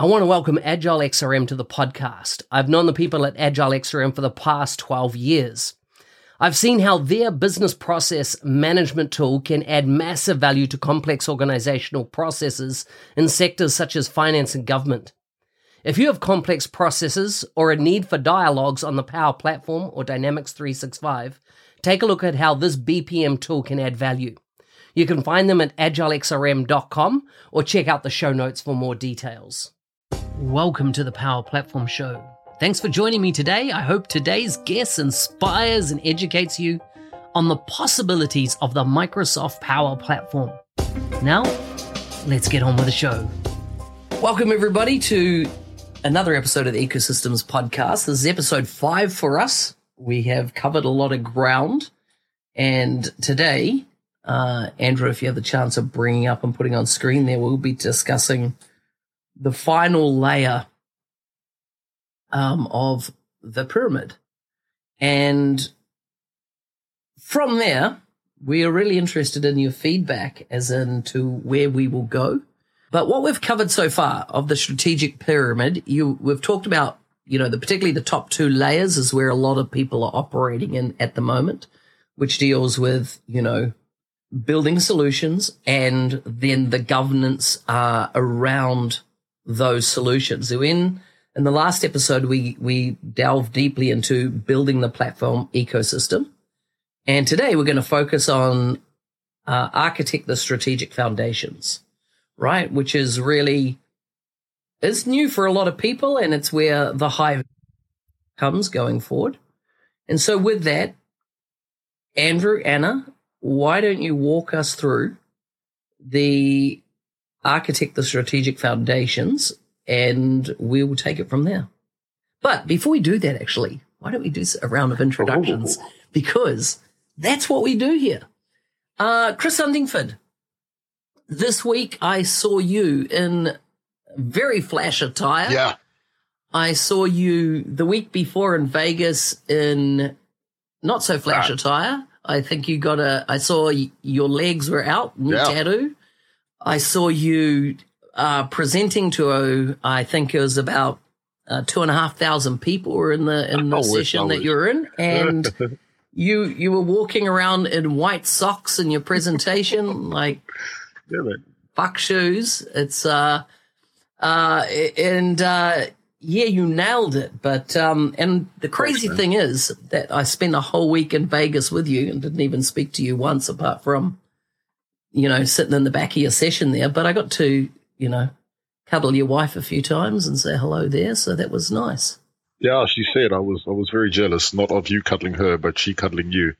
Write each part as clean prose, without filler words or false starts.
I want to welcome Agile XRM to the podcast. I've known the people at Agile XRM for the past 12 years. I've seen how their business process management tool can add massive value to complex organizational processes in sectors such as finance and government. If you have complex processes or a need for dialogues on the Power Platform or Dynamics 365, take a look at how this BPM tool can add value. You can find them at agilexrm.com or check out the show notes for more details. Welcome to the Power Platform Show. Thanks for joining me today. I hope today's guest inspires and educates you on the possibilities of the Microsoft Power Platform. Now, let's get on with the show. Welcome everybody to another episode of the Ecosystems Podcast. This is episode 5 for us. We have covered a lot of ground. And today, Andrew, if you have the chance of bringing up and putting on screen there, we'll be discussing the final layer of the pyramid. And from there, we are really interested in your feedback as into where we will go. But what we've covered so far of the strategic pyramid, we've talked about, particularly the top 2 layers is where a lot of people are operating in at the moment, which deals with, building solutions and then the governance around those solutions. So in the last episode, we delved deeply into building the platform ecosystem. And today we're going to focus on architect the strategic foundations, right? Which is new for a lot of people, and it's where the hive comes going forward. And so with that, Andrew, Anna, why don't you walk us through the architect the strategic foundations, and we will take it from there. But before we do that, actually, why don't we do a round of introductions? Because that's what we do here. Chris Huntingford, this week I saw you in very flash attire. Yeah. I saw you the week before in Vegas in not so flash attire. I think you I saw your legs were out, new tattoo. I saw you presenting to, I think it was about 2,500 people were in the session that you were in. And you were walking around in white socks in your presentation, like fuck shoes. It's, you nailed it. But, and the crazy thing is that I spent a whole week in Vegas with you and didn't even speak to you once apart from, sitting in the back of your session there. But I got to, cuddle your wife a few times and say hello there. So that was nice. Yeah, she said I was very jealous, not of you cuddling her, but she cuddling you.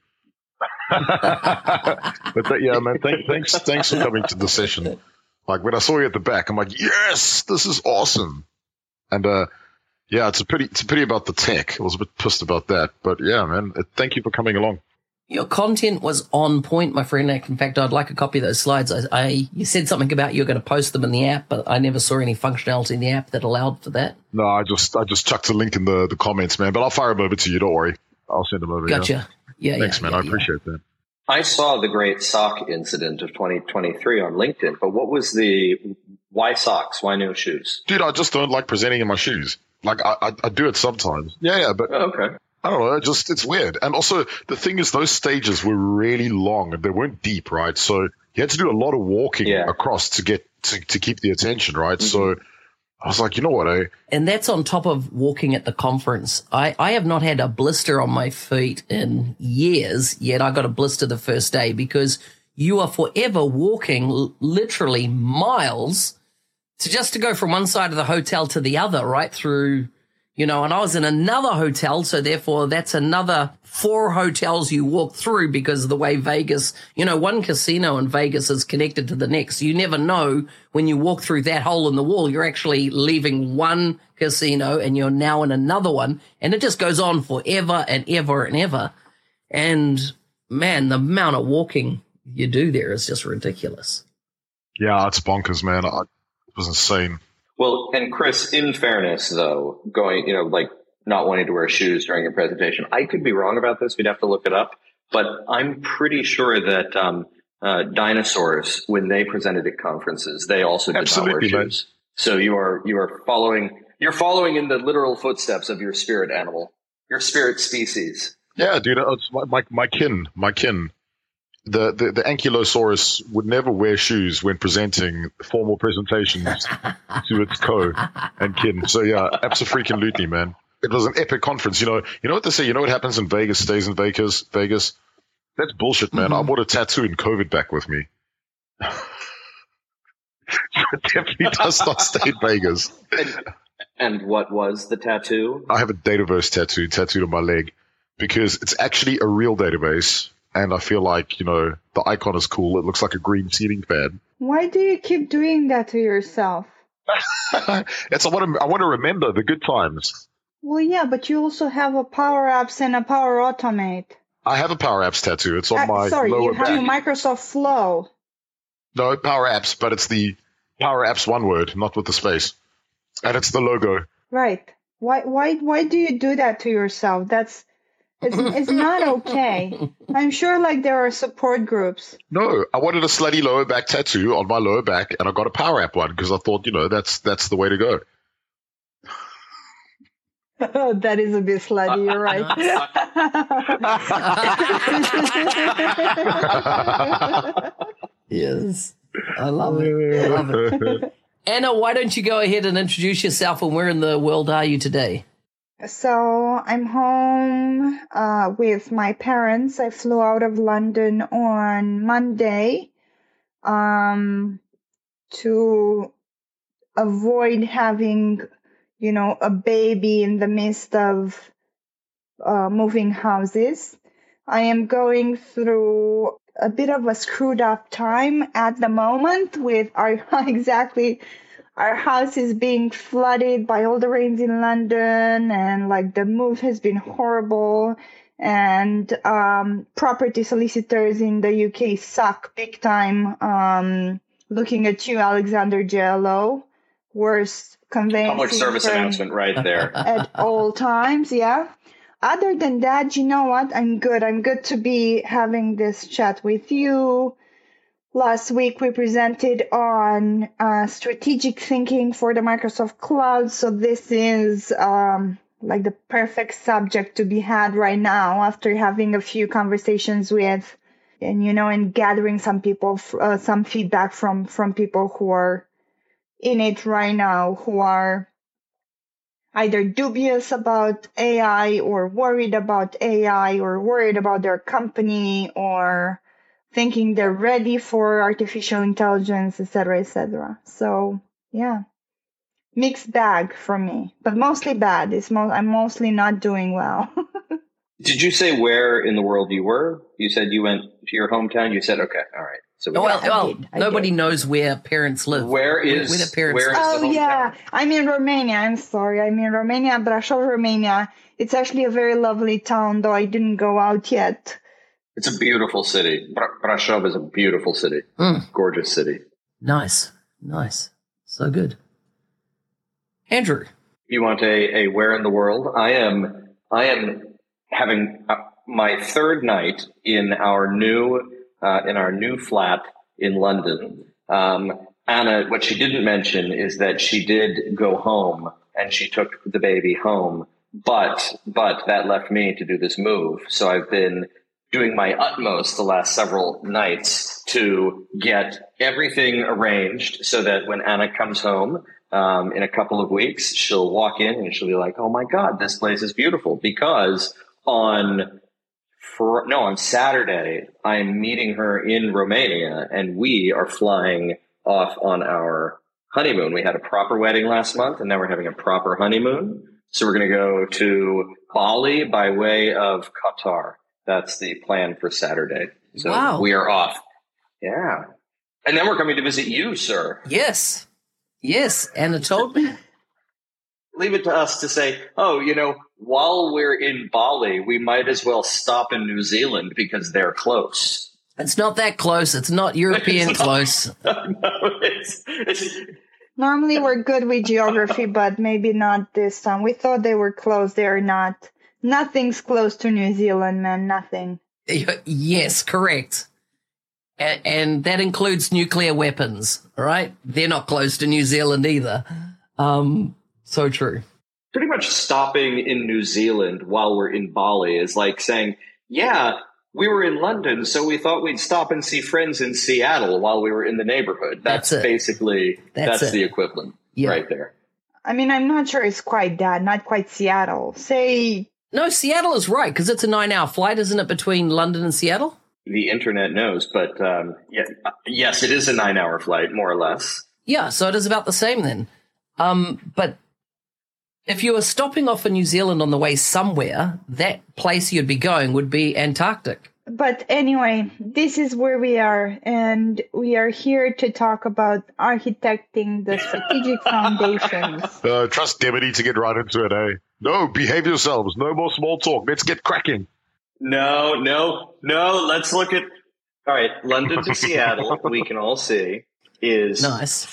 But man, thanks for coming to the session. Like when I saw you at the back, I'm like, yes, this is awesome. And it's a pity about the tech. I was a bit pissed about that, but yeah, man, thank you for coming along. Your content was on point, my friend. In fact, I'd like a copy of those slides. You said something about you're going to post them in the app, but I never saw any functionality in the app that allowed for that. No, I just chucked a link in the comments, man. But I'll fire them over to you. Don't worry. I'll send them over. Gotcha. Yeah. Thanks, man. I appreciate that. I saw the great sock incident of 2023 on LinkedIn, but what was why socks? Why no shoes? Dude, I just don't like presenting in my shoes. Like I do it sometimes. Yeah, but okay. I don't know, it's weird. And also, the thing is, those stages were really long and they weren't deep, right? So you had to do a lot of walking across to get to keep the attention, right? Mm-hmm. So I was like, you know what, And that's on top of walking at the conference. I have not had a blister on my feet in years, yet I got a blister the first day because you are forever walking literally miles to go from one side of the hotel to the other, right through... and I was in another hotel, so therefore that's another 4 hotels you walk through because of the way Vegas, one casino in Vegas is connected to the next. You never know when you walk through that hole in the wall, you're actually leaving one casino and you're now in another one. And it just goes on forever and ever and ever. And man, the amount of walking you do there is just ridiculous. Yeah, it's bonkers, man. It was insane. Well, and Chris, in fairness, though, going, not wanting to wear shoes during a presentation, I could be wrong about this. We'd have to look it up. But I'm pretty sure that dinosaurs, when they presented at conferences, they also did not wear shoes. So you're following in the literal footsteps of your spirit animal, your spirit species. Yeah, dude, it's my kin. The Ankylosaurus would never wear shoes when presenting formal presentations to its co and kin. So yeah, abso-freaking-lutely, man. It was an epic conference. You know what they say. You know what happens in Vegas stays in Vegas. That's bullshit, man. I brought a tattoo in COVID back with me. It definitely does not stay in Vegas. And what was the tattoo? I have a Dataverse tattooed on my leg because it's actually a real database. And I feel like, the icon is cool. It looks like a green ceiling fan. Why do you keep doing that to yourself? I want to remember the good times. Well, yeah, but you also have a Power Apps and a Power Automate. I have a Power Apps tattoo. It's on my lower back. You have a Microsoft Flow. No, Power Apps, but it's the Power Apps one word, not with the space. And it's the logo. Right. Why do you do that to yourself? It's not okay. I'm sure there are support groups. No, I wanted a slutty lower back tattoo on my lower back, and I got a Power App one because I thought, that's the way to go. That is a bit slutty, you're right. Yes. I love it. Anna, why don't you go ahead and introduce yourself, and where in the world are you today? So I'm home with my parents. I flew out of London on Monday to avoid having, a baby in the midst of moving houses. I am going through a bit of a screwed up time at the moment with our house is being flooded by all the rains in London, and the move has been horrible, and property solicitors in the UK suck big time. Looking at you, Alexander JLO, worst conveyancing public service announcement right there at all times. Yeah. Other than that, you know what? I'm good. I'm good to be having this chat with you. Last week, we presented on strategic thinking for the Microsoft Cloud. So this is the perfect subject to be had right now after having a few conversations with, and gathering some feedback from people who are in it right now, who are either dubious about AI or worried about AI or worried about their company or thinking they're ready for artificial intelligence, etc., etc. So, yeah, mixed bag for me, but mostly bad. I'm mostly not doing well. Did you say where in the world you were? You said you went to your hometown. You said, okay, all right. So nobody knows where parents live. Where the parents live? Oh, yeah. I'm in Romania. I'm sorry. I'm in Romania, Brașov, Romania. It's actually a very lovely town, though I didn't go out yet. It's a beautiful city. Brașov is a beautiful city. Gorgeous city. Nice. So good. Andrew. You want a where in the world? I am having my third night in our new flat in London. Anna, what she didn't mention is that she did go home and she took the baby home, but that left me to do this move. So I've been doing my utmost the last several nights to get everything arranged so that when Anna comes home in a couple of weeks, she'll walk in and she'll be like, oh my God, this place is beautiful. Because on Saturday, I'm meeting her in Romania and we are flying off on our honeymoon. We had a proper wedding last month and now we're having a proper honeymoon. So we're going to go to Bali by way of Qatar. That's the plan for Saturday. So wow. We are off. Yeah. And then we're coming to visit you, sir. Yes. Anna told me. Leave it to us to say, while we're in Bali, we might as well stop in New Zealand because they're close. It's not that close. It's not European close. Normally we're good with geography, but maybe not this time. We thought they were close. They're not. Nothing's close to New Zealand, man. Nothing. Yes, correct. And that includes nuclear weapons, all right? They're not close to New Zealand either. So true. Pretty much stopping in New Zealand while we're in Bali is like saying, yeah, we were in London, so we thought we'd stop and see friends in Seattle while we were in the neighborhood. That's basically, that's the equivalent right there. I mean, I'm not sure it's quite that, not quite Seattle. No, Seattle is right, because it's a 9-hour flight, isn't it, between London and Seattle? The internet knows, but yes, it is a 9-hour flight, more or less. Yeah, so it is about the same then. But if you were stopping off in New Zealand on the way somewhere, that place you'd be going would be Antarctic. But anyway, this is where we are, and we are here to talk about architecting the strategic foundations. Trust Demity to get right into it, eh? No, behave yourselves. No more small talk. Let's get cracking. No. Let's look at... All right, London to Seattle, we can all see, is nice.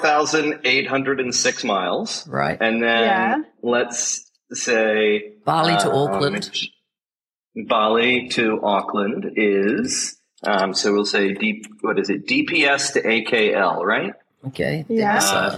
4,806 miles. Right. And then let's say... Bali to Auckland. Bali to Auckland is, so we'll say, DPS to AKL, right? Okay. Yeah.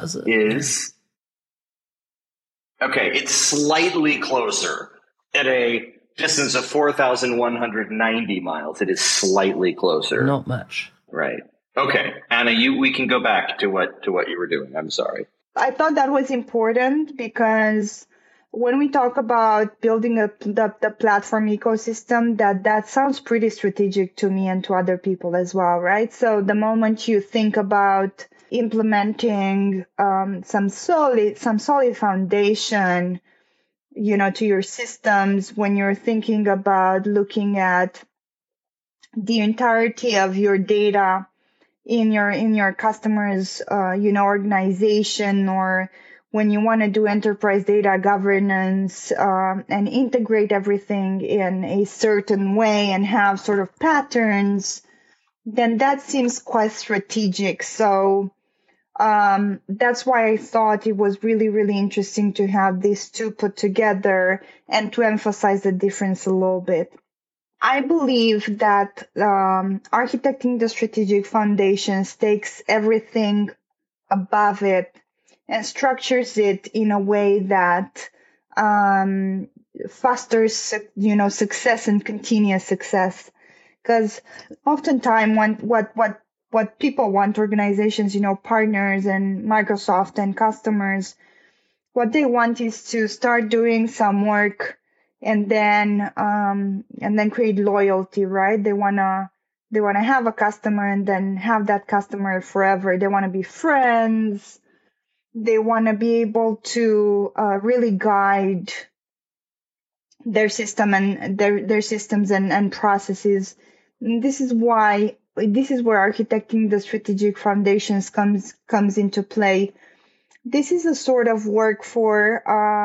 It's slightly closer at a distance of 4,190 miles. It is slightly closer. Not much. Right. Okay. Anna, we can go back to what you were doing. I'm sorry. I thought that was important because when we talk about building the platform ecosystem, that sounds pretty strategic to me and to other people as well, right? So the moment you think about implementing some solid foundation, to your systems, when you're thinking about looking at the entirety of your data in your customers, organization, or when you want to do enterprise data governance and integrate everything in a certain way and have sort of patterns, then that seems quite strategic. So that's why I thought it was really, really interesting to have these two put together and to emphasize the difference a little bit. I believe that architecting the strategic foundations takes everything above it and structures it in a way that fosters, success and continuous success. Because oftentimes, what people want, organizations, partners and Microsoft and customers, what they want is to start doing some work and then create loyalty, right? They wanna have a customer and then have that customer forever. They want to be friends. They want to be able to really guide their system and their systems and processes. And this is where architecting the strategic foundations comes into play. This is a sort of work for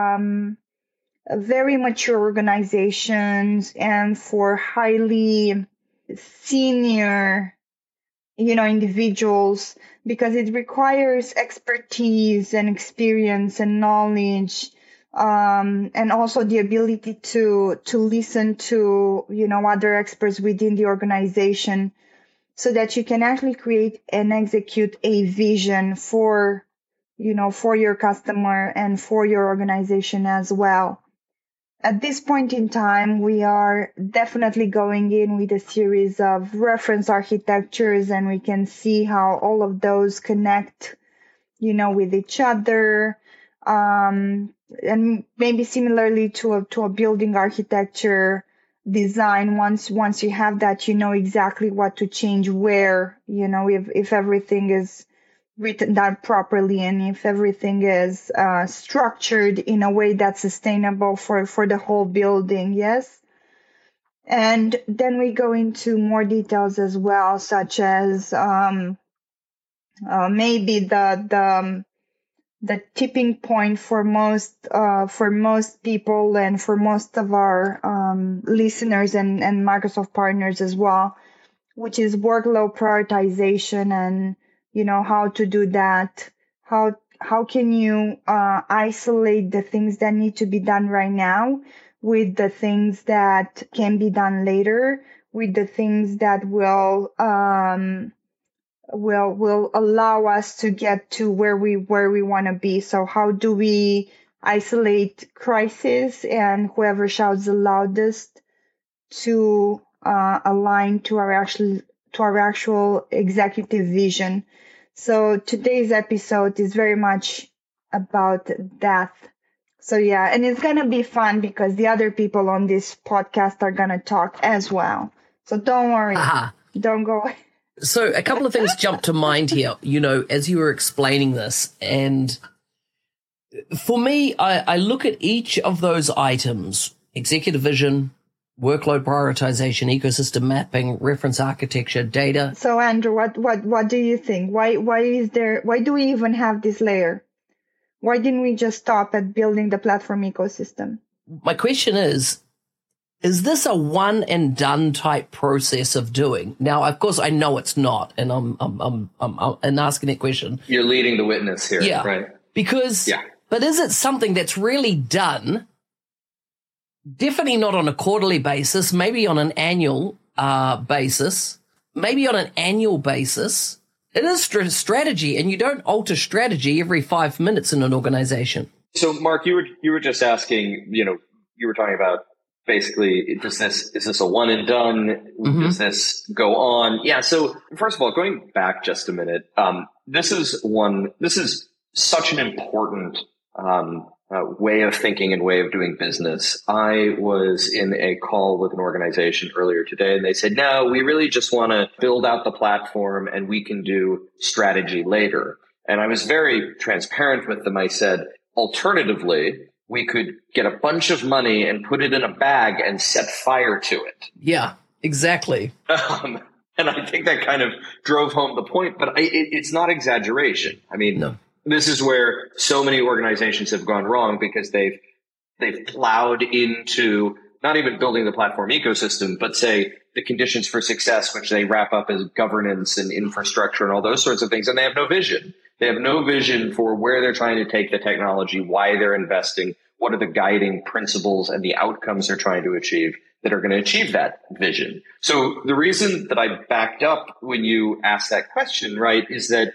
very mature organizations and for highly senior individuals, because it requires expertise and experience and knowledge, and also the ability to listen to other experts within the organization, so that you can actually create and execute a vision for your customer and for your organization as well. At this point in time, we are definitely going in with a series of reference architectures, and we can see how all of those connect, with each other, and maybe similarly to a building architecture design. Once you have that, exactly what to change where, if everything is written down properly and if everything is structured in a way that's sustainable for the whole building. Yes. And then we go into more details as well, such as maybe the tipping point for most people and for most of our listeners and Microsoft partners as well, which is workload prioritization and how to do that. How can you isolate the things that need to be done right now with the things that can be done later with the things that will allow us to get to where we want to be. So how do we isolate crisis and whoever shouts the loudest to align to our actual executive vision? So today's episode is very much about that. So yeah, and it's going to be fun because the other people on this podcast are going to talk as well. So don't worry. Don't go away. So a couple of things jumped to mind here, as you were explaining this. And for me, I look at each of those items: executive vision, workload prioritization, ecosystem mapping, reference architecture, data. So Andrew, what do you think? Why do we even have this layer? Why didn't we just stop at building the platform ecosystem? My question is this a one and done type process of doing? Now, of course, I know it's not, and I'm asking that question. You're leading the witness here, right? But is it something that's really done? Definitely not on a quarterly basis, maybe on an annual basis, It is strategy, and you don't alter strategy every 5 minutes in an organization. So, Mark, you were just asking, you were talking about basically, is this a one and done? Mm-hmm. Does this go on? Yeah. So, first of all, going back just a minute, this is such an important way of thinking and way of doing business. I was in a call with an organization earlier today, and they said, no, we really just want to build out the platform and we can do strategy later. And I was very transparent with them. I said, alternatively, we could get a bunch of money and put it in a bag and set fire to it. Yeah, exactly. And I think that kind of drove home the point, but it's not exaggeration. I mean, no. This is where so many organizations have gone wrong because they've plowed into not even building the platform ecosystem, but say the conditions for success, which they wrap up as governance and infrastructure and all those sorts of things. And they have no vision. They have no vision for where they're trying to take the technology, why they're investing, what are the guiding principles and the outcomes they're trying to achieve that are going to achieve that vision. So the reason that I backed up when you asked that question, right, is that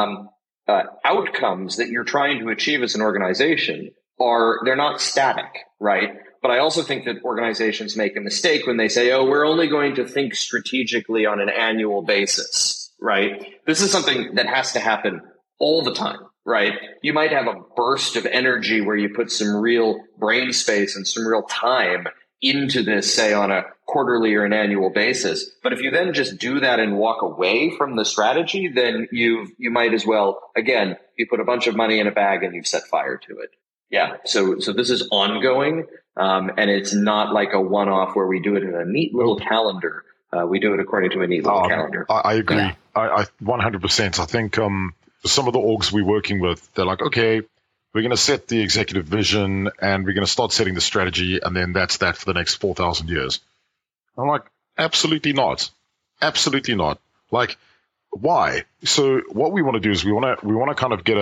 outcomes that you're trying to achieve as an organization they're not static, right? But I also think that organizations make a mistake when they say, oh, we're only going to think strategically on an annual basis, right? This is something that has to happen all the time, right? You might have a burst of energy where you put some real brain space and some real time into this, say, on a quarterly or an annual basis. But if you then just do that and walk away from the strategy, then you might as well, again, you put a bunch of money in a bag and you've set fire to it. Yeah. So this is ongoing. And it's not like a one-off where we do it in a neat little calendar. We do it according to a neat little calendar. I agree. Yeah. I 100%. I think some of the orgs we're working with, they're like, okay, we're going to set the executive vision and we're going to start setting the strategy, and then that's that for the next 4,000 years. I'm like, absolutely not. Absolutely not. Like, why? So what we want to do is we want to kind of get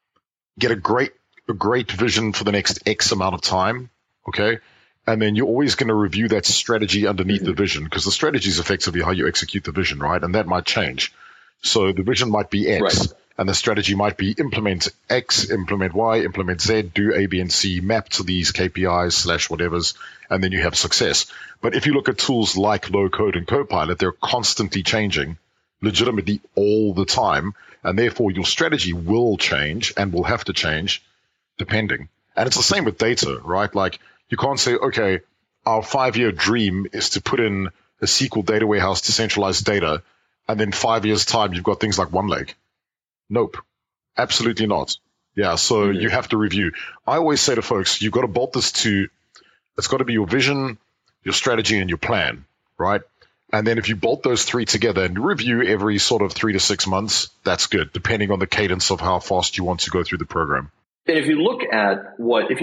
a great vision for the next X amount of time, okay? And then you're always going to review that strategy underneath the vision, because the strategy is effectively how you execute the vision, right? And that might change. So the vision might be X. Right. And the strategy might be implement X, implement Y, implement Z, do A, B, and C, map to these KPIs / whatevers, and then you have success. But if you look at tools like Low Code and Copilot, they're constantly changing, legitimately all the time, and therefore your strategy will change and will have to change depending. And it's the same with data, right? Like, you can't say, okay, our 5-year dream is to put in a SQL data warehouse to centralize data, and then 5 years' time you've got things like OneLake. Nope, absolutely not. Yeah, so you have to review. I always say to folks, you've got to bolt this to, it's got to be your vision, your strategy, and your plan, right? And then if you bolt those three together and review every sort of 3 to 6 months, that's good, depending on the cadence of how fast you want to go through the program. And if you look at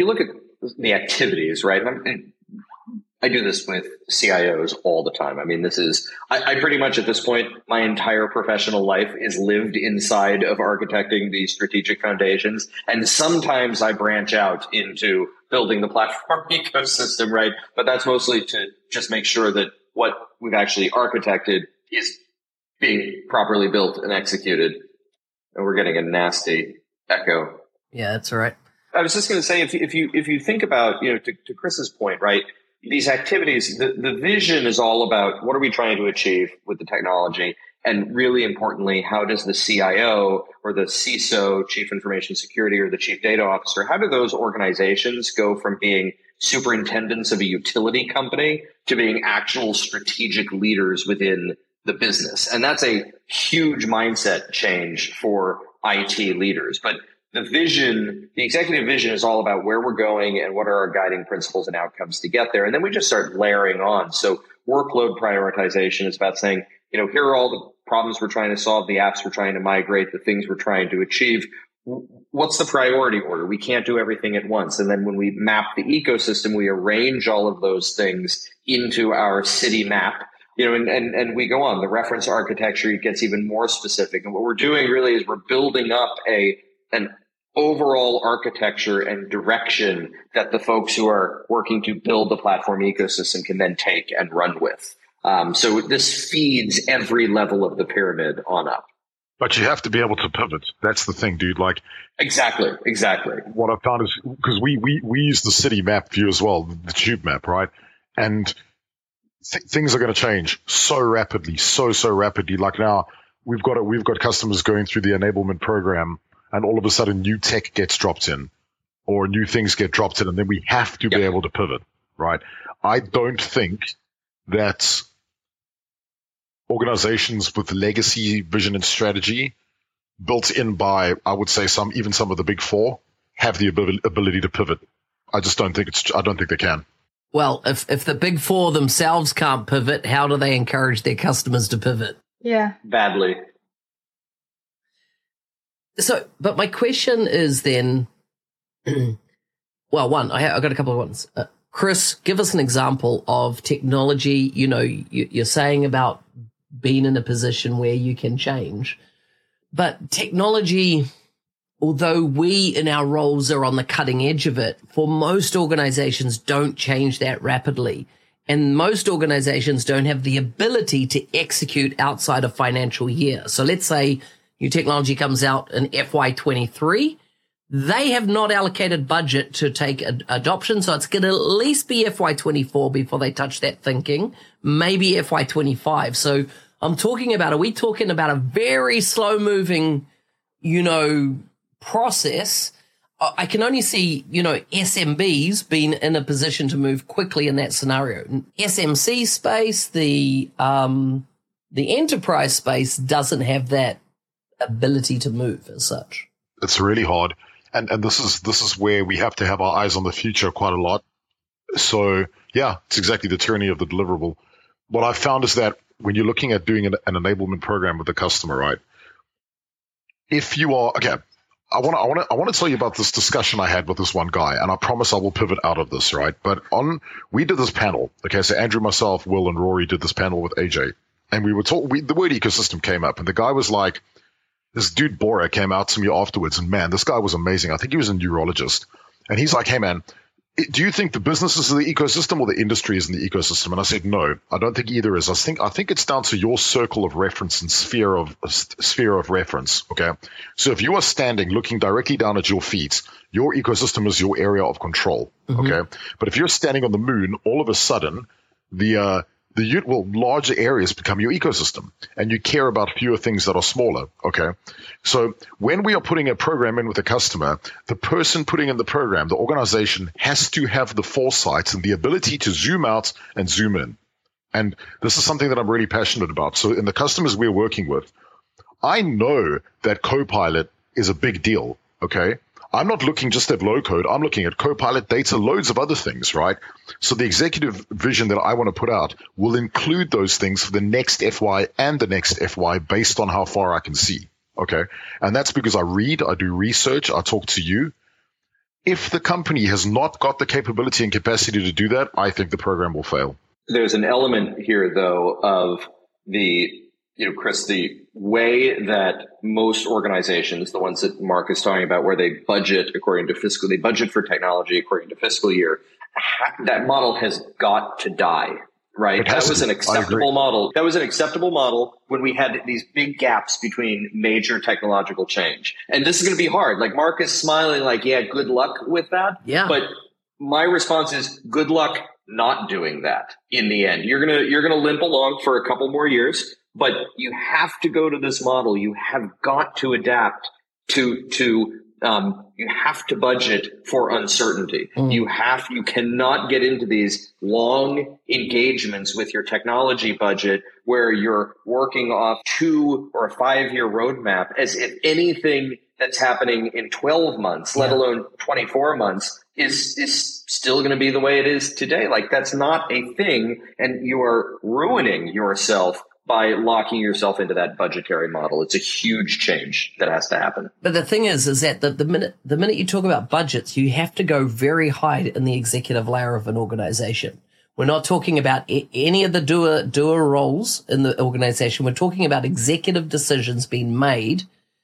the activities, right? I do this with CIOs all the time. I mean, I pretty much at this point, my entire professional life is lived inside of architecting these strategic foundations. And sometimes I branch out into building the platform ecosystem, right? But that's mostly to just make sure that what we've actually architected is being properly built and executed. And we're getting a nasty echo. Yeah, that's all right. I was just going to say, if you think about, to Chris's point, right, these activities, the vision is all about what are we trying to achieve with the technology? And really importantly, how does the CIO or the CISO, Chief Information Security, or the Chief Data Officer, how do those organizations go from being superintendents of a utility company to being actual strategic leaders within the business? And that's a huge mindset change for IT leaders. But the vision, the executive vision, is all about where we're going and what are our guiding principles and outcomes to get there. And then we just start layering on. So workload prioritization is about saying, here are all the problems we're trying to solve, the apps we're trying to migrate, the things we're trying to achieve. What's the priority order? We can't do everything at once. And then when we map the ecosystem, we arrange all of those things into our city map. And we go on. The reference architecture gets even more specific. And what we're doing really is we're building up an overall architecture and direction that the folks who are working to build the platform ecosystem can then take and run with. So this feeds every level of the pyramid on up. But you have to be able to pivot. That's the thing, dude. Like Exactly. What I've found is, because we use the city map view as well, the tube map, right? And things are going to change so rapidly, so rapidly. Like now, we've got customers going through the enablement program, and all of a sudden, new tech gets dropped in, or new things get dropped in, and then we have to be able to pivot, right? I don't think that organizations with legacy vision and strategy built in by, I would say, some of the big four have the ability to pivot. I don't think they can. Well, if the big four themselves can't pivot, how do they encourage their customers to pivot? Yeah. Badly. So, but my question is then, well, I've got a couple of ones. Chris, give us an example of technology. You're saying about being in a position where you can change, but technology, although we in our roles are on the cutting edge of it, for most organizations don't change that rapidly. And most organizations don't have the ability to execute outside a financial year. So let's say new technology comes out in FY23. They have not allocated budget to take adoption. So it's going to at least be FY24 before they touch that thinking, maybe FY25. So are we talking about a very slow moving, process? I can only see, SMBs being in a position to move quickly in that scenario. SMC space, the enterprise space doesn't have that ability to move as such. It's really hard. And this is where we have to have our eyes on the future quite a lot. So yeah, it's exactly the tyranny of the deliverable. What I've found is that when you're looking at doing an enablement program with the customer, right? If you are, okay, I want to tell you about this discussion I had with this one guy, and I promise I will pivot out of this, right? But we did this panel. Okay, so Andrew, myself, Will, and Rory did this panel with AJ, and we were the word ecosystem came up, and the guy was like, this dude Bora came out to me afterwards, and man, this guy was amazing. I think he was a neurologist, and he's like, hey man, do you think the business is the ecosystem or the industry is in the ecosystem? And I said, no, I don't think either is. I think it's down to your circle of reference and sphere of reference. Okay. So if you are standing looking directly down at your feet, your ecosystem is your area of control. Mm-hmm. Okay. But if you're standing on the moon, all of a sudden larger areas become your ecosystem, and you care about fewer things that are smaller. Okay. So when we are putting a program in with a customer, the person putting in the program, the organization, has to have the foresight and the ability to zoom out and zoom in. And this is something that I'm really passionate about. So in the customers we're working with, I know that Copilot is a big deal. Okay. I'm not looking just at low code. I'm looking at Copilot, data, loads of other things, right? So the executive vision that I want to put out will include those things for the next FY and the next FY based on how far I can see, okay? And that's because I read, I do research, I talk to you. If the company has not got the capability and capacity to do that, I think the program will fail. There's an element here, though, of Chris, the way that most organizations, the ones that Mark is talking about, where they budget they budget for technology according to fiscal year, that model has got to die, right? It has That was to. an I acceptable agree. model. That was an acceptable model when we had these big gaps between major technological change. And this is going to be hard. Like Mark is smiling like, yeah, good luck with that. Yeah. But my response is good luck not doing that in the end. You're going to limp along for a couple more years, but you have to go to this model. You have got to adapt to you have to budget for uncertainty. You cannot get into these long engagements with your technology budget where you're working off 2 or a 5-year roadmap as if anything that's happening in 12 months, let alone 24 months, is still going to be the way it is today. Like that's not a thing, and you are ruining yourself by locking yourself into that budgetary model. It's a huge change that has to happen. But the thing is that the minute you talk about budgets, you have to go very high in the executive layer of an organization. We're not talking about any of the doer roles in the organization. We're talking about executive decisions being made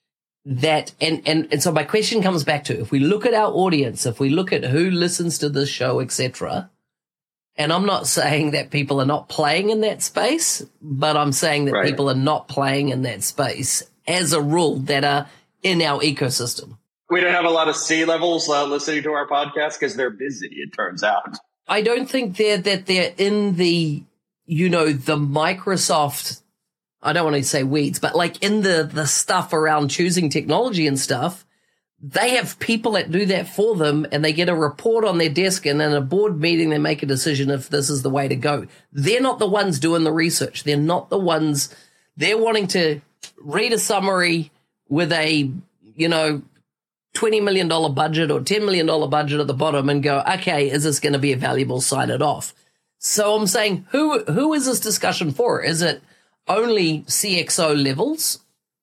that, and so my question comes back to, if we look at our audience, if we look at who listens to this show, etc., and I'm not saying that people are not playing in that space, but I'm saying that people are not playing in that space as a rule that are in our ecosystem. We don't have a lot of C-levels listening to our podcast because they're busy, it turns out. I don't think they're in the, the Microsoft, I don't want to say weeds, but like in the stuff around choosing technology and stuff. They have people that do that for them, and they get a report on their desk, and in a board meeting, they make a decision if this is the way to go. They're not the ones doing the research. They're not the ones. They're wanting to read a summary with a, $20 million budget or $10 million budget at the bottom and go, okay, is this going to be valuable? Sign it off. So I'm saying, who is this discussion for? Is it only CXO levels?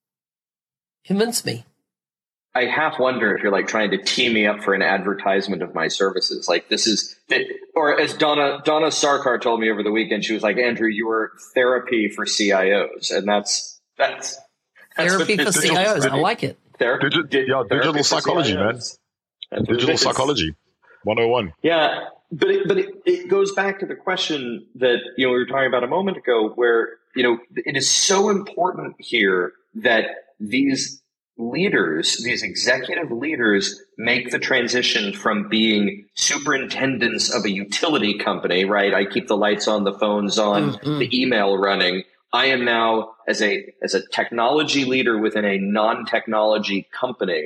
Convince me. I half wonder if you're like trying to tee me up for an advertisement of my services. Like this is, or as Donna Sarkar told me over the weekend, she was like, Andrew, you are therapy for CIOs. And that's therapy for CIOs. I like it. Digital psychology, man. Digital psychology 101. Yeah. But it goes back to the question that, we were talking about a moment ago where, it is so important here that these leaders, these executive leaders, make the transition from being superintendents of a utility company, right? I keep the lights on, the phones on, the email running. I am now, as a technology leader within a non-technology company,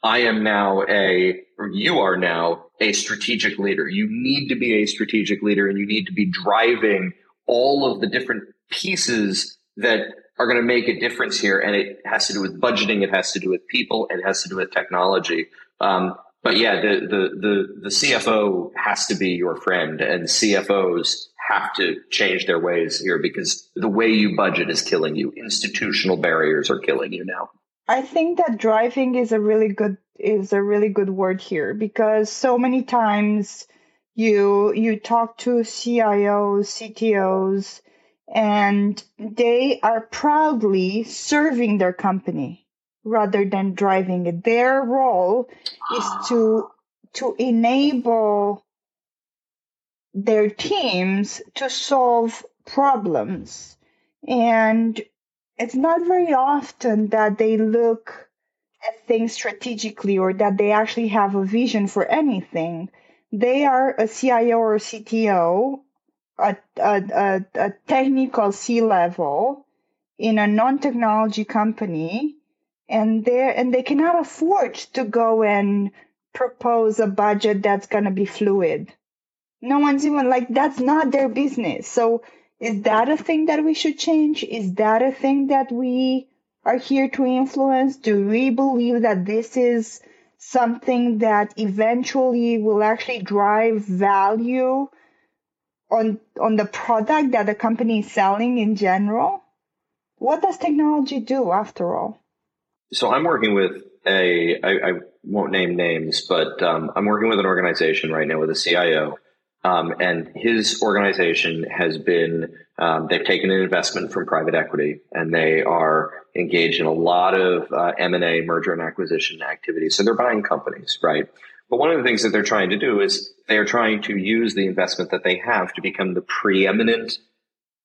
you are now a strategic leader. You need to be a strategic leader, and you need to be driving all of the different pieces that are going to make a difference here. And it has to do with budgeting. It has to do with people. It has to do with technology. But yeah, the CFO has to be your friend, and CFOs have to change their ways here because the way you budget is killing you. Institutional barriers are killing you now. I think that driving is a really good word here, because so many times you talk to CIOs, CTOs, and they are proudly serving their company rather than driving it. Their role is to enable their teams to solve problems. And it's not very often that they look at things strategically or that they actually have a vision for anything. They are a CIO or a CTO, a technical C-level in a non-technology company, and they cannot afford to go and propose a budget that's going to be fluid. No one's even like, that's not their business. So is that a thing that we should change? Is that a thing that we are here to influence? Do we believe that this is something that eventually will actually drive value on the product that the company is selling in general? What does technology do after all? So I'm working with I won't name names, but I'm working with an organization right now with a CIO. And his organization has been, they've taken an investment from private equity, and they are engaged in a lot of M&A, merger and acquisition activities. So they're buying companies, right? But one of the things that they're trying to do is they're trying to use the investment that they have to become the preeminent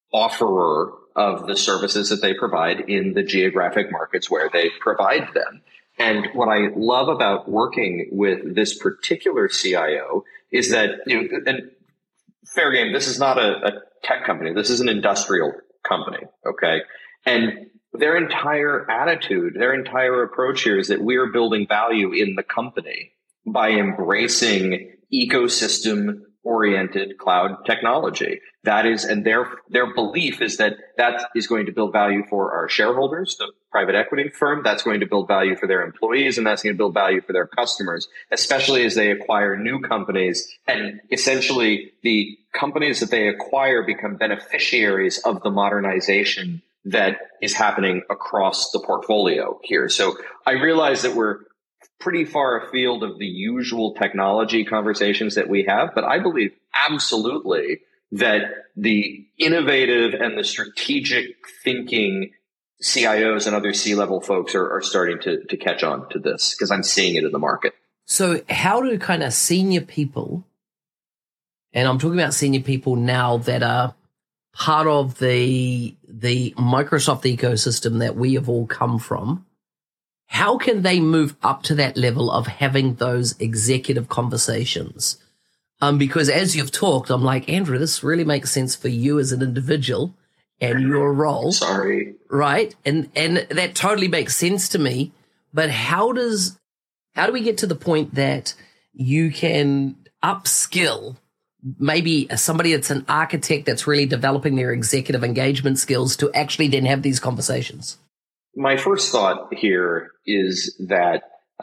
offerer of the services that they provide in the geographic markets where they provide them. And what I love about working with this particular CIO is that, and fair game, this is not a tech company. This is an industrial company. Okay. And their entire attitude, their entire approach here is that we are building value in the company by embracing ecosystem oriented cloud technology. That is, and their belief is that is going to build value for our shareholders, the private equity firm. That's going to build value for their employees, and that's going to build value for their customers, especially as they acquire new companies. And essentially, the companies that they acquire become beneficiaries of the modernization that is happening across the portfolio here. So I realize that we're pretty far afield of the usual technology conversations that we have, but I believe absolutely that the innovative and the strategic thinking CIOs and other C-level folks are starting to catch on to this, because I'm seeing it in the market. So how do kind of senior people, and I'm talking about senior people now that are part of the Microsoft ecosystem that we have all come from, how can they move up to that level of having those executive conversations? Because as you've talked, I'm like, Andrew, this really makes sense for you as an individual and your role. Sorry. Right? And that totally makes sense to me. But how do we get to the point that you can upskill maybe somebody that's an architect that's really developing their executive engagement skills to actually then have these conversations? My first thought here is that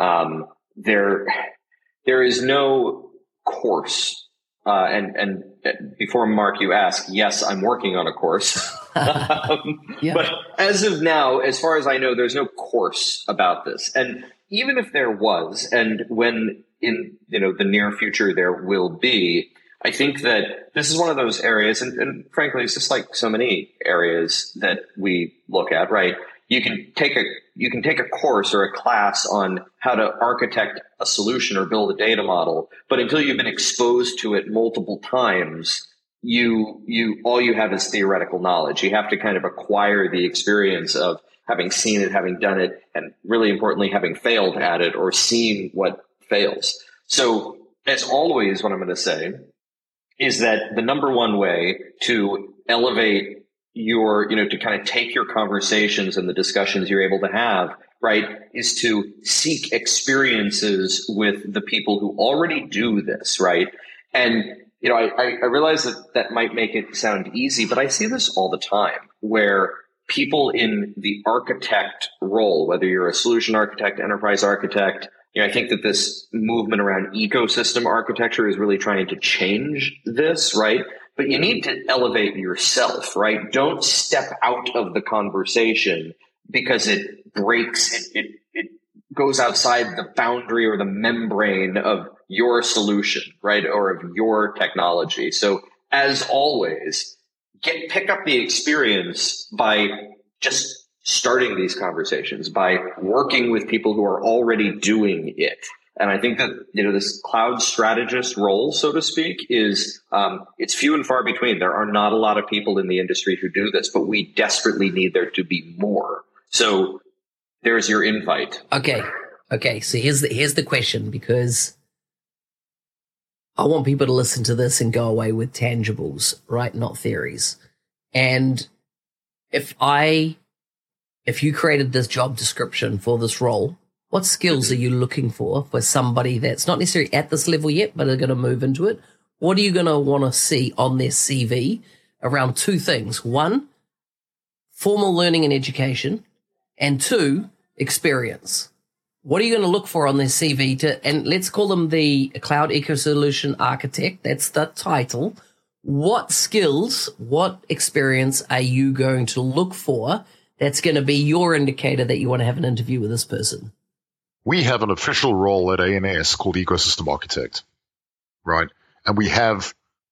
there is no course. And before, Mark, you ask, yes, I'm working on a course. Yeah. But as of now, as far as I know, there's no course about this. And even if there was, and when in the near future there will be, I think that this is one of those areas, and frankly, it's just like so many areas that we look at, right? You can take a course or a class on how to architect a solution or build a data model, but until you've been exposed to it multiple times, all you have is theoretical knowledge. You have to kind of acquire the experience of having seen it, having done it, and really importantly, having failed at it or seen what fails. So as always, what I'm going to say is that the number one way to elevate to kind of take your conversations and the discussions you're able to have, right, is to seek experiences with the people who already do this, right? And, I realize that might make it sound easy, but I see this all the time where people in the architect role, whether you're a solution architect, enterprise architect, I think that this movement around ecosystem architecture is really trying to change this, right? But you need to elevate yourself, right? Don't step out of the conversation because it breaks, it goes outside the boundary or the membrane of your solution, right? Or of your technology. So as always, pick up the experience by just starting these conversations, by working with people who are already doing it. And I think that, this cloud strategist role, so to speak, is, it's few and far between. There are not a lot of people in the industry who do this, but we desperately need there to be more. So there's your invite. Okay. So here's the question, because I want people to listen to this and go away with tangibles, right? Not theories. And if you created this job description for this role, what skills are you looking for somebody that's not necessarily at this level yet, but are going to move into it? What are you going to want to see on their CV around two things? One, formal learning and education, and two, experience. What are you going to look for on their CV and let's call them the Cloud Eco-Solution Architect. That's the title. What skills, what experience are you going to look for that's going to be your indicator that you want to have an interview with this person? We have an official role at ANS called Ecosystem Architect, right? And we have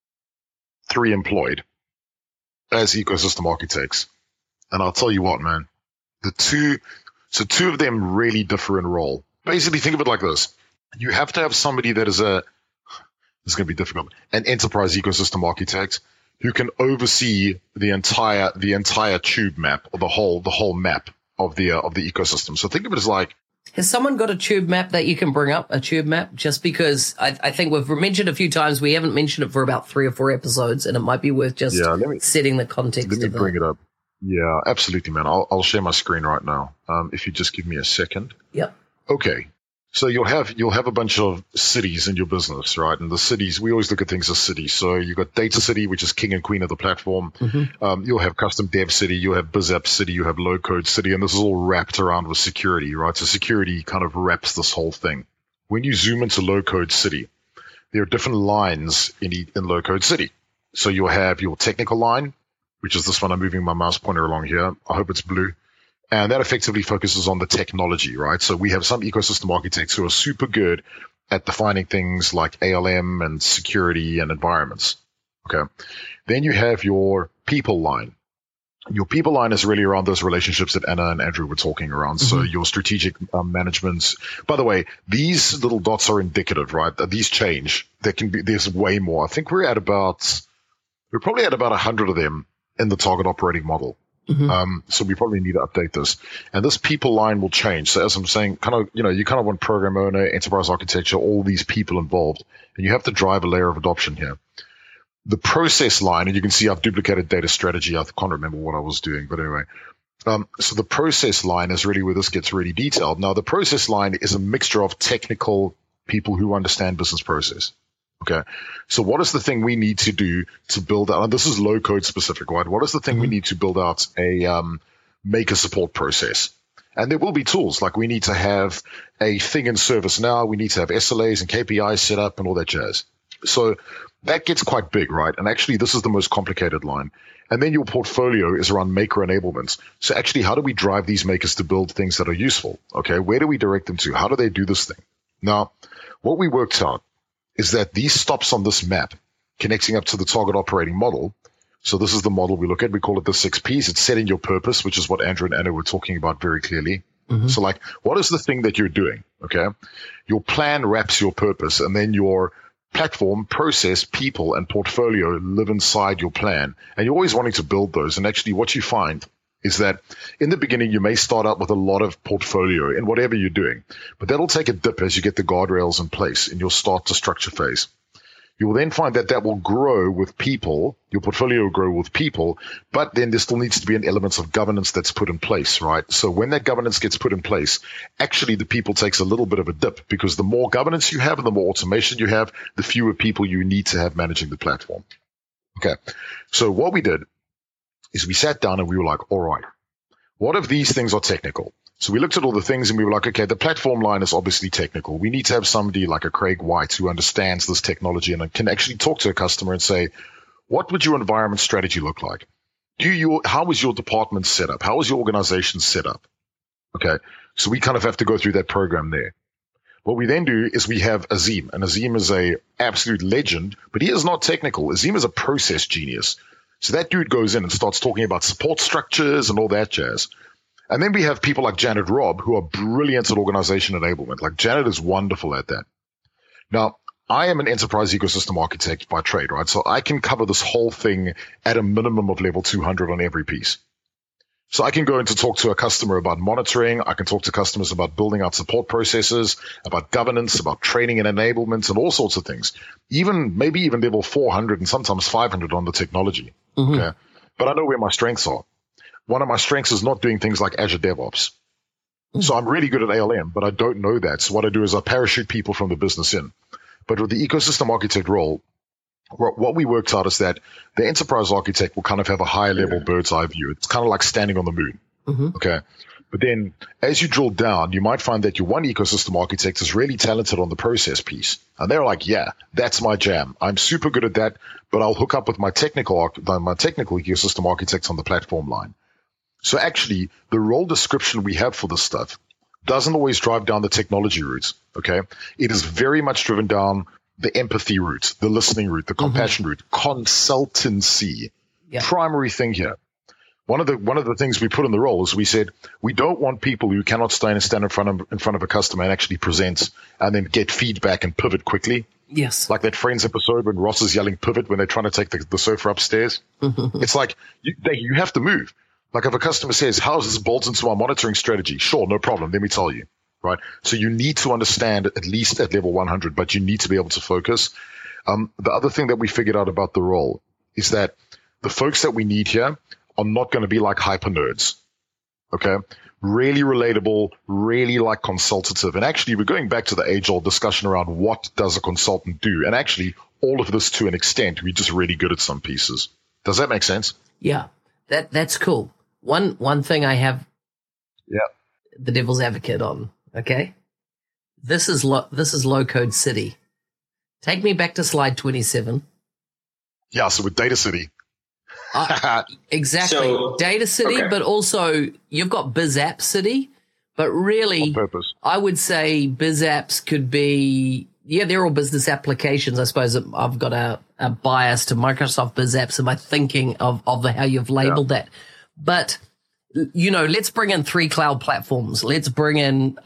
3 employed as ecosystem architects. And I'll tell you what, man, two of them really differ in role. Basically, think of it like this. You have to have somebody that is it's going to be difficult, an enterprise ecosystem architect who can oversee the entire tube map, or the whole map of the ecosystem. So think of it as like, has someone got a tube map that you can bring up, a tube map? Just because I think we've mentioned a few times, we haven't mentioned it for about 3 or 4 episodes, and it might be worth just setting the context. Let me bring it up. Yeah, absolutely, man. I'll share my screen right now. If you just give me a second. Yep. Okay. So you'll have a bunch of cities in your business, right? And the cities, we always look at things as cities. So you've got Data City, which is king and queen of the platform. You'll have Custom Dev City, you'll have BizApp City, you have Low Code City, and this is all wrapped around with security, right? So security kind of wraps this whole thing. When you zoom into Low Code City, there are different lines in Low Code City. So you'll have your technical line, which is this one. I'm moving my mouse pointer along here. I hope it's blue. And that effectively focuses on the technology, right? So we have some ecosystem architects who are super good at defining things like ALM and security and environments. Okay. Then you have your people line. Your people line is really around those relationships that Anna and Andrew were talking around. So your strategic management. By the way, these little dots are indicative, right? These change. There's way more. I think we're probably at about 100 of them in the target operating model. So we probably need to update this. And this people line will change. So as I'm saying, you kind of want program owner, enterprise architecture, all these people involved. And you have to drive a layer of adoption here. The process line, and you can see I've duplicated data strategy. I can't remember what I was doing, but anyway. So the process line is really where this gets really detailed. Now, the process line is a mixture of technical people who understand business process. Okay. So what is the thing we need to do to build out, and this is low code specific, right? What is the thing we need to build out a maker support process? And there will be tools, like we need to have a thing in ServiceNow. We need to have SLAs and KPIs set up and all that jazz. So that gets quite big, right? And actually, this is the most complicated line. And then your portfolio is around maker enablements. So actually, how do we drive these makers to build things that are useful? Okay. Where do we direct them to? How do they do this thing? Now, what we worked out is that these stops on this map connecting up to the target operating model. So this is the model we look at. We call it the 6 Ps. It's setting your purpose, which is what Andrew and Anna were talking about very clearly. So like, what is the thing that you're doing? Okay. Your plan wraps your purpose, and then your platform, process, people, and portfolio live inside your plan. And you're always wanting to build those. And actually what you find is that in the beginning, you may start out with a lot of portfolio in whatever you're doing, but that'll take a dip as you get the guardrails in place in your start to structure phase. You will then find that will grow with people, your portfolio will grow with people, but then there still needs to be an element of governance that's put in place, right? So when that governance gets put in place, actually the people takes a little bit of a dip, because the more governance you have and the more automation you have, the fewer people you need to have managing the platform. Okay. So what we did is we sat down and we were like, all right, what if these things are technical? So we looked at all the things and we were like, okay, the platform line is obviously technical. We need to have somebody like a Craig White who understands this technology and can actually talk to a customer and say, what would your environment strategy look like? How is your department set up? How is your organization set up? Okay. So we kind of have to go through that program there. What we then do is we have Azim, and Azim is a absolute legend, but he is not technical. Azim is a process genius. So that dude goes in and starts talking about support structures and all that jazz. And then we have people like Janet Robb, who are brilliant at organization enablement. Like Janet is wonderful at that. Now, I am an enterprise ecosystem architect by trade, right? So I can cover this whole thing at a minimum of level 200 on every piece. So I can go in to talk to a customer about monitoring. I can talk to customers about building out support processes, about governance, about training and enablement, and all sorts of things. Maybe even level 400 and sometimes 500 on the technology. Okay. But I know where my strengths are. One of my strengths is not doing things like Azure DevOps. So I'm really good at ALM, but I don't know that. So what I do is I parachute people from the business in. But with the ecosystem architect role, what we worked out is that the enterprise architect will kind of have a higher level bird's eye view. It's kind of like standing on the moon. Okay. But then as you drill down, you might find that your one ecosystem architect is really talented on the process piece. And they're like, yeah, that's my jam. I'm super good at that, but I'll hook up with my technical ecosystem architects on the platform line. So actually, the role description we have for this stuff doesn't always drive down the technology route, okay? It is very much driven down the empathy route, the listening route, the compassion route, consultancy. Primary thing here. One of the things we put in the role is we said we don't want people who cannot stand in front of a customer and actually present and then get feedback and pivot quickly. Yes. Like that Friends episode when Ross is yelling pivot when they're trying to take the sofa upstairs. It's like you have to move. Like if a customer says, how does this bolt into my monitoring strategy? Sure, no problem. Let me tell you. Right. So you need to understand at least at level 100, but you need to be able to focus. The other thing that we figured out about the role is that the folks that we need here are not going to be like hyper nerds. Okay. Really relatable, really like consultative. And actually, we're going back to the age-old discussion around what does a consultant do? And actually, all of this to an extent, we're just really good at some pieces. Does that make sense? Yeah, that's cool. One thing I have the devil's advocate on, okay? This is low code city. Take me back to slide 27. Yeah, so with Data City. Exactly. So, Data City, okay. but also you've got BizApp City, but really On purpose. I would say BizApps could be, they're all business applications. I suppose I've got a bias to Microsoft BizApps in my thinking of how you've labeled that. But, let's bring in 3 cloud platforms. Let's bring in,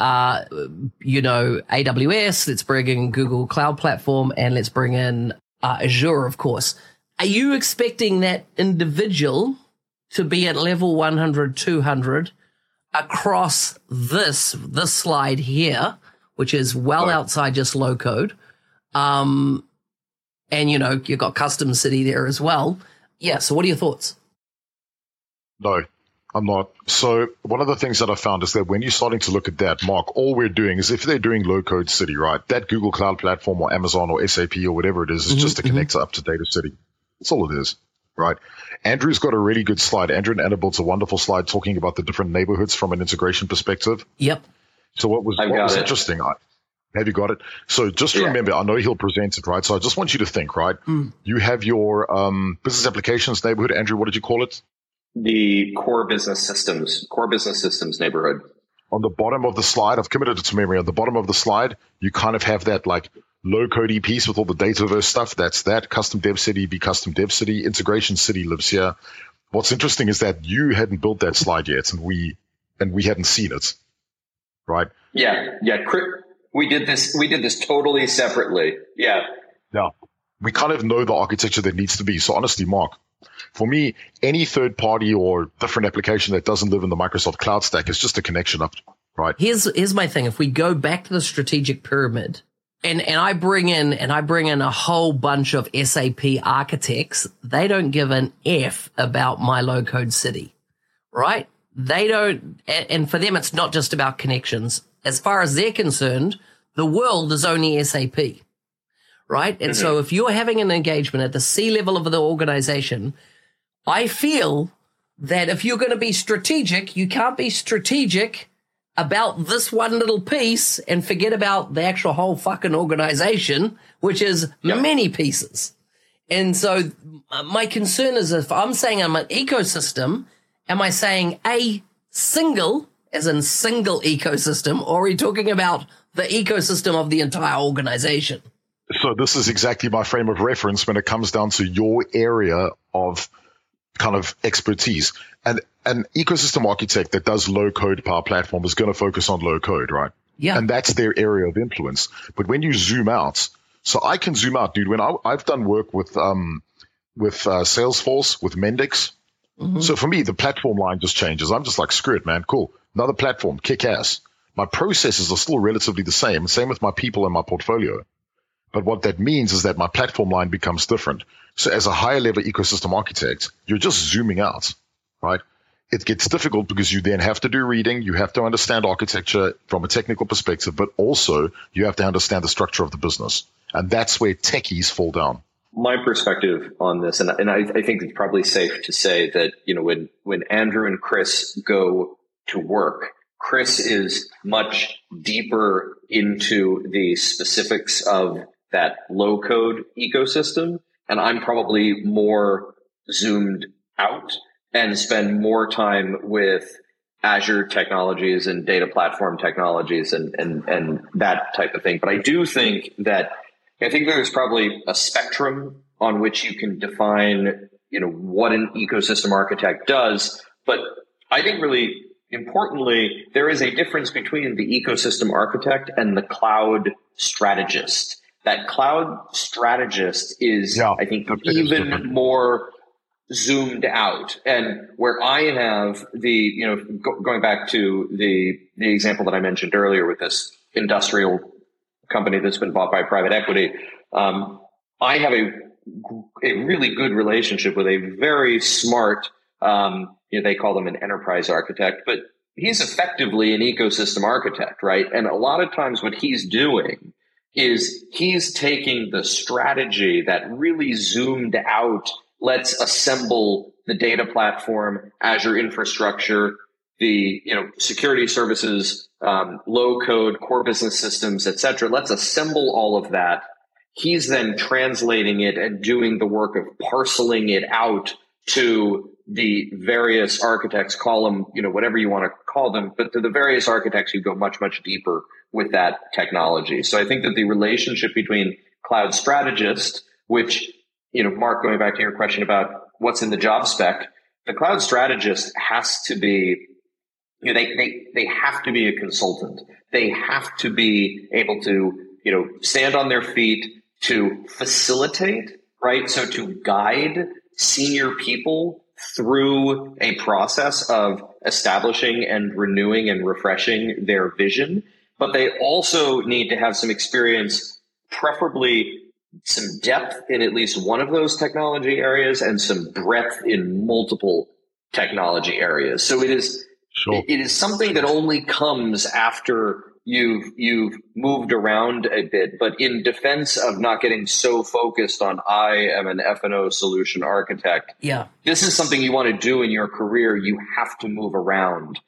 AWS. Let's bring in Google Cloud Platform, and let's bring in Azure, of course. Are you expecting that individual to be at level 100, 200 across this slide here, which is outside just low code? And, you've got custom city there as well. Yeah. So what are your thoughts? No, I'm not. So one of the things that I found is that when you're starting to look at that, Mark, all we're doing is if they're doing low code city, right, that Google Cloud Platform or Amazon or SAP or whatever it is just a connector up to Data City. That's all it is, right? Andrew's got a really good slide. Andrew and Anna built a wonderful slide talking about the different neighborhoods from an integration perspective. Yep. So what was interesting, have you got it? So just remember, I know he'll present it, right? So I just want you to think, right? You have your business applications neighborhood. Andrew, what did you call it? The core business systems neighborhood. On the bottom of the slide, I've committed it to memory. On the bottom of the slide, you kind of have that like low-code piece with all the Dataverse stuff. That's that. Custom Dev City, be Custom Dev City. Integration City lives here. What's interesting is that you hadn't built that slide yet, and we hadn't seen it, right? Yeah. We did this totally separately. Yeah. Yeah. We kind of know the architecture that needs to be. So honestly, Mark, for me, any third party or different application that doesn't live in the Microsoft cloud stack is just a connection up, right? Here's my thing. If we go back to the strategic pyramid, and I bring in a whole bunch of SAP architects, they don't give an F about my low code city, right? They don't, and for them, it's not just about connections. As far as they're concerned, the world is only SAP, right? And so if you're having an engagement at the C level of the organization, I feel that if you're going to be strategic, you can't be strategic about this one little piece and forget about the actual whole fucking organization, which is many pieces. And so my concern is if I'm saying I'm an ecosystem, am I saying a single, as in single ecosystem, or are we talking about the ecosystem of the entire organization? So this is exactly my frame of reference when it comes down to your area of kind of expertise. And an ecosystem architect that does low code Power Platform is going to focus on low code, right? Yeah. And that's their area of influence. But when you zoom out, so I can zoom out, dude. When I've done work with Salesforce, with Mendix. So for me, the platform line just changes. I'm just like, screw it, man. Cool. Another platform, kick ass. My processes are still relatively the same. Same with my people and my portfolio. But what that means is that my platform line becomes different. So as a higher level ecosystem architect, you're just zooming out, right? It gets difficult because you then have to do reading. You have to understand architecture from a technical perspective, but also you have to understand the structure of the business. And that's where techies fall down. My perspective on this, and I think it's probably safe to say that, when Andrew and Chris go to work, Chris is much deeper into the specifics of that low code ecosystem. And I'm probably more zoomed out and spend more time with Azure technologies and data platform technologies and that type of thing. But I do think that there's probably a spectrum on which you can define, what an ecosystem architect does. But I think really importantly, there is a difference between the ecosystem architect and the cloud strategist. That cloud strategist is, I think, even more zoomed out. And where I have going back to the example that I mentioned earlier with this industrial company that's been bought by private equity, I have a really good relationship with a very smart, they call them an enterprise architect, but he's effectively an ecosystem architect, right? And a lot of times what he's doing is he's taking the strategy that really zoomed out, let's assemble the data platform, Azure infrastructure, the security services, low code, core business systems, et cetera. Let's assemble all of that. He's then translating it and doing the work of parceling it out to the various architects, call them, whatever you want to call them, but to the various architects who go much, much deeper with that technology. So I think that the relationship between cloud strategist, which, Mark, going back to your question about what's in the job spec, the cloud strategist has to be, they have to be a consultant. They have to be able to, stand on their feet, to facilitate, right? So to guide senior people through a process of establishing and renewing and refreshing their vision. But they also need to have some experience, preferably some depth in at least one of those technology areas and some breadth in multiple technology areas. So it is something that only comes after you've moved around a bit, but in defense of not getting so focused on I am an F&O solution architect. Yeah. This is something you want to do in your career. You have to move around.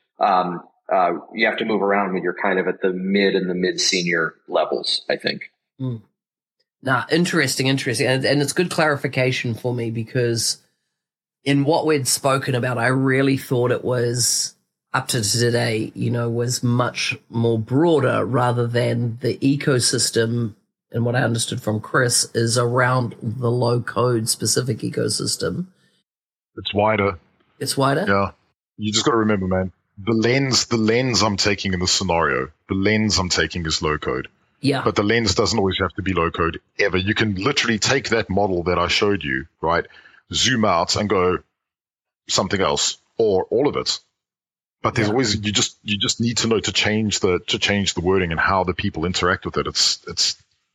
You have to move around when you're kind of at the mid senior levels, I think. Mm. Interesting. And it's good clarification for me, because in what we'd spoken about, I really thought it was up to today, was much more broader rather than the ecosystem. And what I understood from Chris is around the low code specific ecosystem. It's wider. Yeah. You just got to remember, man, the lens I'm taking in the scenario, the lens I'm taking is low code. Yeah. But the lens doesn't always have to be low code ever. You can literally take that model that I showed you, right? Zoom out and go something else or all of it. But there's always, you just need to know to change the wording and how the people interact with it. It's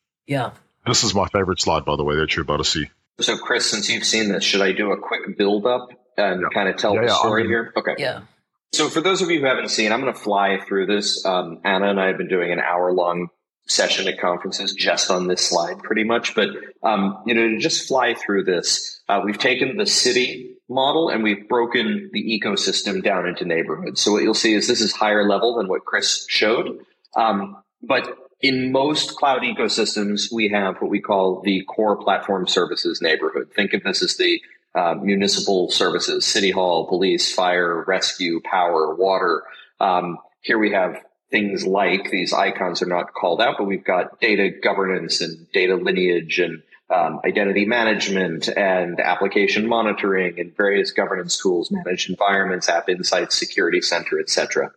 This is my favorite slide, by the way, that you're about to see. So Chris, since you've seen this, should I do a quick build up and kind of tell the story here? Okay. Yeah. So for those of you who haven't seen, I'm going to fly through this. Anna and I have been doing an hour-long session at conferences just on this slide pretty much. But, to just fly through this, we've taken the city model and we've broken the ecosystem down into neighborhoods. So what you'll see is this is higher level than what Chris showed. But in most cloud ecosystems, we have what we call the core platform services neighborhood. Think of this as the municipal services, city hall, police, fire, rescue, power, water. Here we have things like, these icons are not called out, but we've got data governance and data lineage and identity management and application monitoring and various governance tools, managed environments, app insights, security center, et cetera.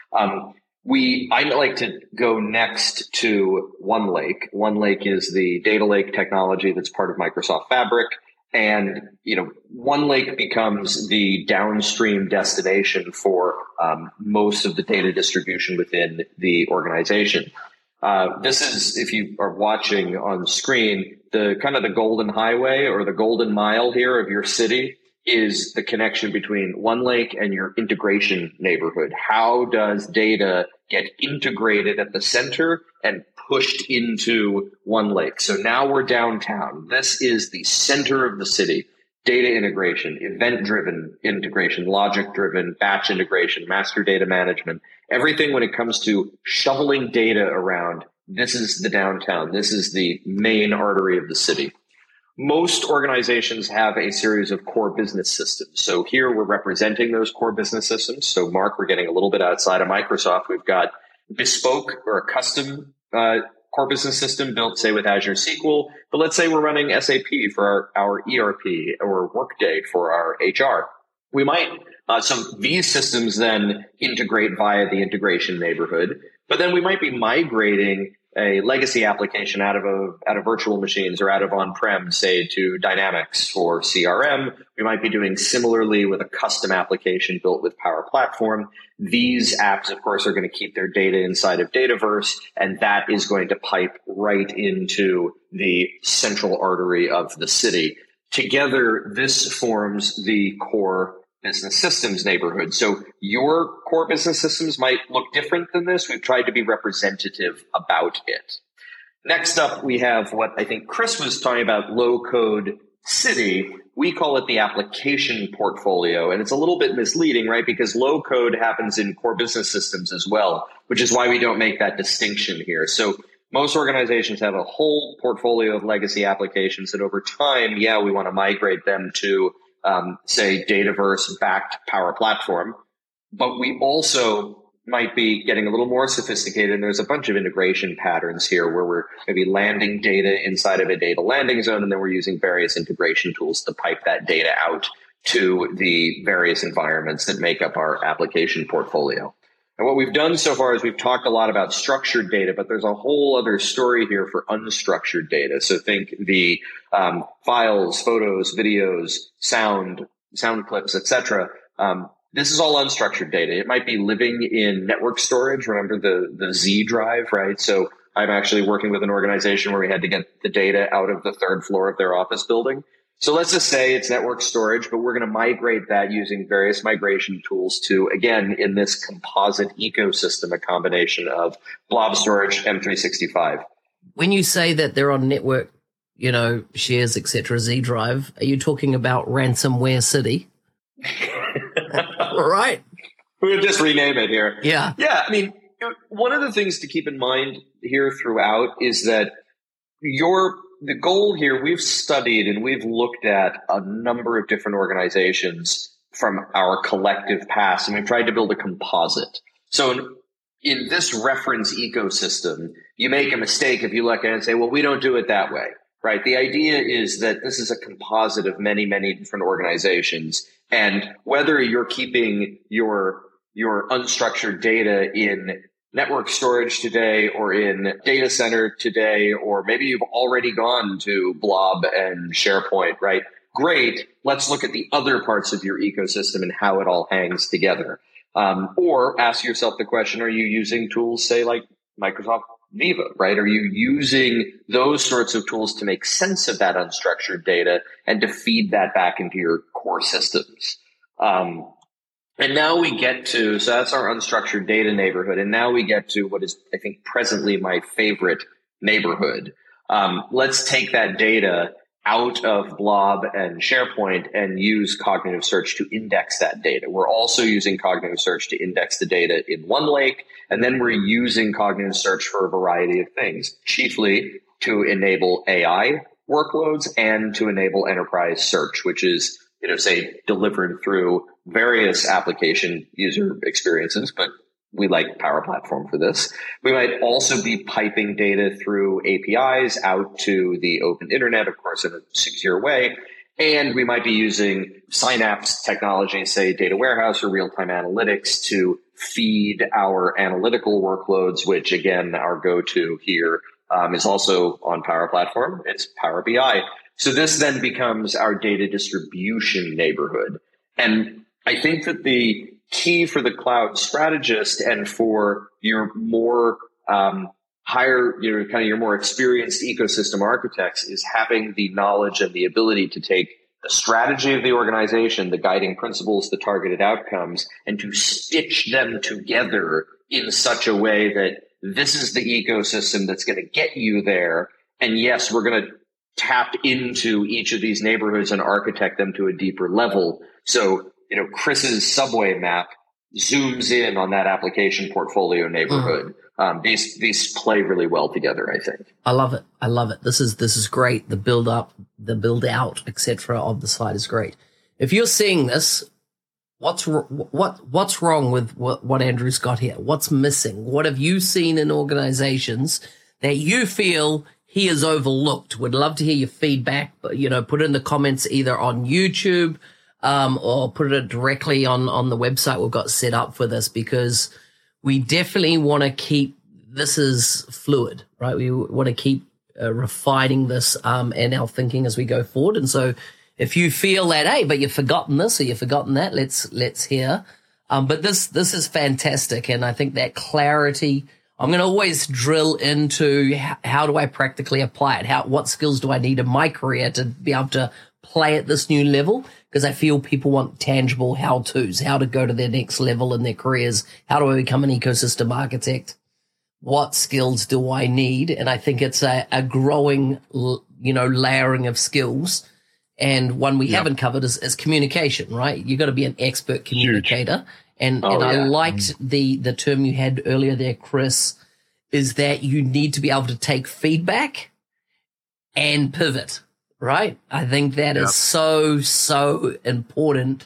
I'd like to go next to OneLake. OneLake is the data lake technology that's part of Microsoft Fabric. And, OneLake becomes the downstream destination for most of the data distribution within the organization. This is, if you are watching on screen, the kind of the golden highway or the golden mile here of your city is the connection between OneLake and your integration neighborhood. How does data get integrated at the center and pushed into OneLake? So now we're downtown. This is the center of the city. Data integration, event-driven integration, logic-driven, batch integration, master data management, everything when it comes to shoveling data around. This is the downtown. This is the main artery of the city. Most organizations have a series of core business systems. So here we're representing those core business systems. So Mark, we're getting a little bit outside of Microsoft. We've got bespoke or a custom core business system built, say, with Azure SQL. But let's say we're running SAP for our ERP or Workday for our HR. We might So these systems then integrate via the integration neighborhood, but then we might be migrating a legacy application out of virtual machines or out of on-prem, say, to Dynamics for CRM. We might be doing similarly with a custom application built with Power Platform. These apps, of course, are going to keep their data inside of Dataverse, and that is going to pipe right into the central artery of the city. Together, this forms the core business systems neighborhood. So your core business systems might look different than this. We've tried to be representative about it. Next up, we have what I think Chris was talking about, low-code city. We call it the application portfolio, and it's a little bit misleading, right? Because low-code happens in core business systems as well, which is why we don't make that distinction here. So most organizations have a whole portfolio of legacy applications that over time, we want to migrate them to say Dataverse-backed Power Platform, but we also might be getting a little more sophisticated, and there's a bunch of integration patterns here where we're maybe landing data inside of a data landing zone, and then we're using various integration tools to pipe that data out to the various environments that make up our application portfolio. And what we've done so far is we've talked a lot about structured data, but there's a whole other story here for unstructured data. So think the files, photos, videos, sound clips, etc. This is all unstructured data. It might be living in network storage. Remember the Z drive, right? So I'm actually working with an organization where we had to get the data out of the third floor of their office building. So let's just say it's network storage, but we're going to migrate that using various migration tools to, again, in this composite ecosystem, a combination of blob storage, M365. When you say that they're on network, shares, etc., Z drive, are you talking about ransomware city? Right. We'll just rename it here. Yeah. Yeah. I mean, one of the things to keep in mind here throughout is that the goal here, we've studied and we've looked at a number of different organizations from our collective past, and we've tried to build a composite. So in this reference ecosystem, you make a mistake if you look at it and say, well, we don't do it that way, right? The idea is that this is a composite of many, many different organizations. And whether you're keeping your unstructured data in network storage today or in data center today, or maybe you've already gone to Blob and SharePoint, right? Great. Let's look at the other parts of your ecosystem and how it all hangs together. Or ask yourself the question, are you using tools, say, like Microsoft Viva, right? Are you using those sorts of tools to make sense of that unstructured data and to feed that back into your core systems? And now we get to, so that's our unstructured data neighborhood. And now we get to what is, I think, presently my favorite neighborhood. Let's take that data out of Blob and SharePoint and use cognitive search to index that data. We're also using cognitive search to index the data in OneLake. And then we're using cognitive search for a variety of things, chiefly to enable AI workloads and to enable enterprise search, which is, say, delivered through various application user experiences, but we like Power Platform for this. We might also be piping data through APIs out to the open internet, of course, in a secure way. And we might be using Synapse technology, say data warehouse or real-time analytics, to feed our analytical workloads, which again, our go-to here is also on Power Platform. It's Power BI. So this then becomes our data distribution neighborhood. And I think that the key for the cloud strategist and for your more higher, your more experienced ecosystem architects is having the knowledge and the ability to take the strategy of the organization, the guiding principles, the targeted outcomes, and to stitch them together in such a way that this is the ecosystem that's going to get you there. And yes, we're going to tap into each of these neighborhoods and architect them to a deeper level. So, Chris's subway map zooms in on that application portfolio neighborhood. These play really well together, I think. I love it. This is great. The build up, the build out, etc. of the site is great. If you're seeing this, what's wrong with what Andrew's got here? What's missing? What have you seen in organizations that you feel he has overlooked? Would love to hear your feedback, but put it in the comments either on YouTube, or put it directly on the website we've got set up for this, because we definitely want to keep this is fluid, right? We want to keep refining this and our thinking as we go forward. And so if you feel that, hey, but you've forgotten this or you've forgotten that, let's hear. But this is fantastic. And I think that clarity, I'm going to always drill into how do I practically apply it? What skills do I need in my career to be able to play at this new level? Because I feel people want tangible how-tos, how to go to their next level in their careers. How do I become an ecosystem architect? What skills do I need? And I think it's a growing, layering of skills. And one we haven't covered is communication, right? You got to be an expert communicator. Huge. And I liked the term you had earlier there, Chris, is that you need to be able to take feedback and pivot, right? I think that is so important.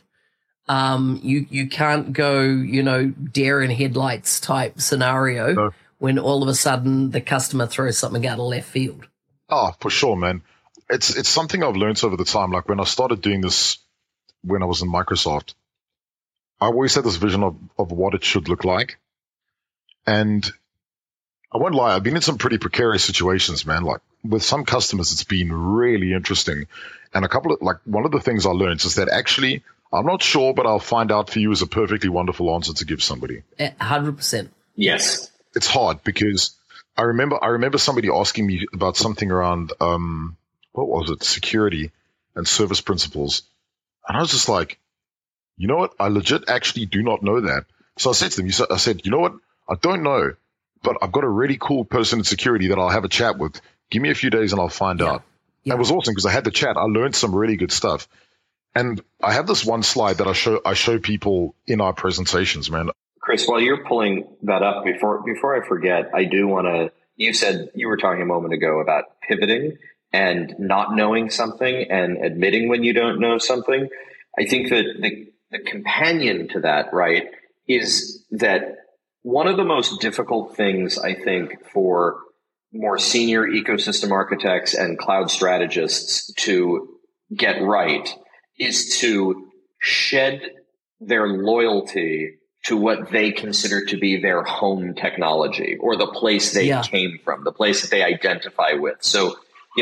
You can't go, deer in headlights type scenario when all of a sudden the customer throws something out of left field. Oh, for sure, man. It's something I've learned over the time. Like when I started doing this when I was in Microsoft, I always had this vision of what it should look like. And I won't lie, I've been in some pretty precarious situations, man. Like with some customers, it's been really interesting. And one of the things I learned is that actually, I'm not sure, but I'll find out for you is a perfectly wonderful answer to give somebody. 100%. Yes. It's hard because I remember somebody asking me about something around, what was it? Security and service principles. And I was just like, you know what? I legit actually do not know that. So I said to them, I said, you know what? I don't know, but I've got a really cool person in security that I'll have a chat with. Give me a few days and I'll find out. Yeah. It was awesome because I had the chat. I learned some really good stuff. And I have this one slide that I show people in our presentations, man. Chris, while you're pulling that up, before I forget, I do want to, you were talking a moment ago about pivoting and not knowing something and admitting when you don't know something. I think that the companion to that, right, is that one of the most difficult things, I think, for more senior ecosystem architects and cloud strategists to get right is to shed their loyalty to what they consider to be their home technology or the place they came from, the place that they identify with. So,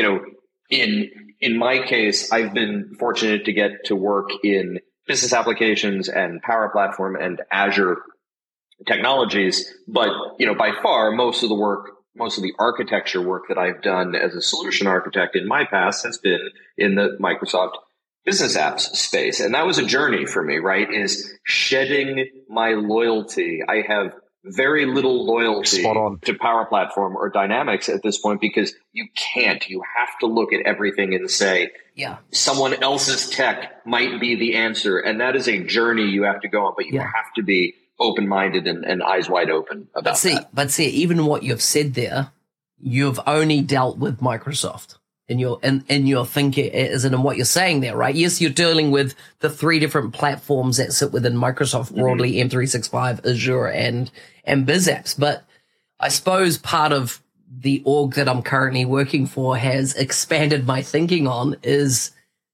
in my case, I've been fortunate to get to work in business applications and Power Platform and Azure technologies. But, by far, most of the architecture work that I've done as a solution architect in my past has been in the Microsoft business apps space. And that was a journey for me, right? Is shedding my loyalty. I have very little loyalty to Power Platform or Dynamics at this point because you have to look at everything and say, someone else's tech might be the answer. And that is a journey you have to go on, but you have to be open-minded and eyes wide open about that. But even what you've said there, you've only dealt with Microsoft. In your thinking, as in what you're saying there, right? Yes, you're dealing with the 3 different platforms that sit within Microsoft broadly, M365, Azure, and BizApps. But I suppose part of the org that I'm currently working for has expanded my thinking on is,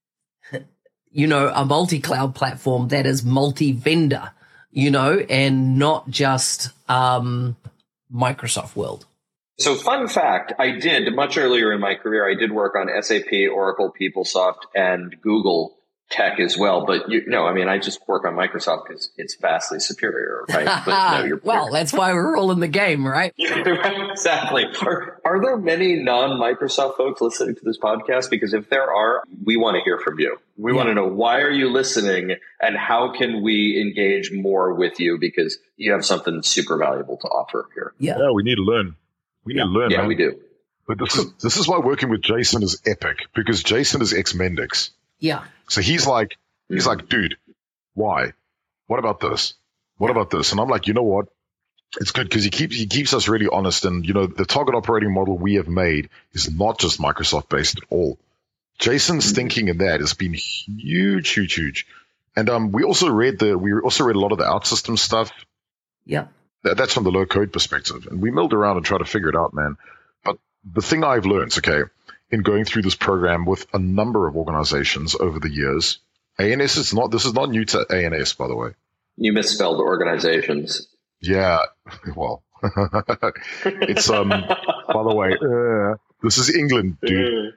a multi-cloud platform that is multi-vendor, and not just Microsoft world. So fun fact, I did much earlier in my career, I did work on SAP, Oracle, PeopleSoft, and Google tech as well. But I just work on Microsoft because it's vastly superior, right? But that's why we're all in the game, right? Exactly. Are there many non-Microsoft folks listening to this podcast? Because if there are, we want to hear from you. We want to know, why are you listening and how can we engage more with you? Because you have something super valuable to offer here. Yeah, we need to learn. We need to learn. Yeah, man. we do. But this is why working with Jason is epic, because Jason is ex-Mendix. Yeah. So he's like, dude, why? What about this? What about this? And I'm like, you know what? It's good because he keeps us really honest. And, the target operating model we have made is not just Microsoft based at all. Jason's thinking in that has been huge. And we also read a lot of the OutSystems stuff. Yeah. That's from the low code perspective. And we milled around and tried to figure it out, man. But the thing I've learned, in going through this program with a number of organizations over the years, ANS is not. This is not new to ANS, by the way. You misspelled organizations. Yeah. Well, it's by the way, this is England, dude.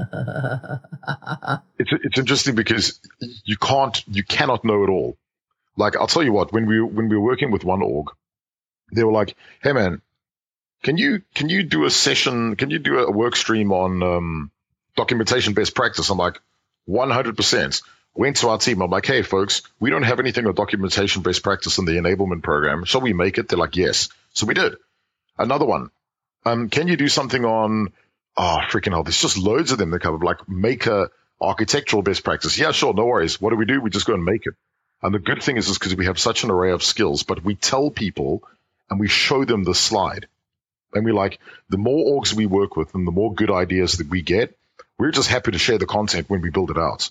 It's interesting because you cannot know it all. Like, I'll tell you what, when we were working with one org, they were like, "Hey man, can you do a session? Can you do a work stream on documentation best practice?" I'm like, 100%. Went to our team. I'm like, "Hey folks, we don't have anything on documentation best practice in the enablement program. Shall we make it?" They're like, "Yes." So we did. Another one. Can you do something on? Oh, freaking hell! There's just loads of them that cover, like make a architectural best practice. Yeah, sure, no worries. What do? We just go and make it. And the good thing is because we have such an array of skills, but we tell people and we show them the slide. And we like, the more orgs we work with and the more good ideas that we get, we're just happy to share the content when we build it out.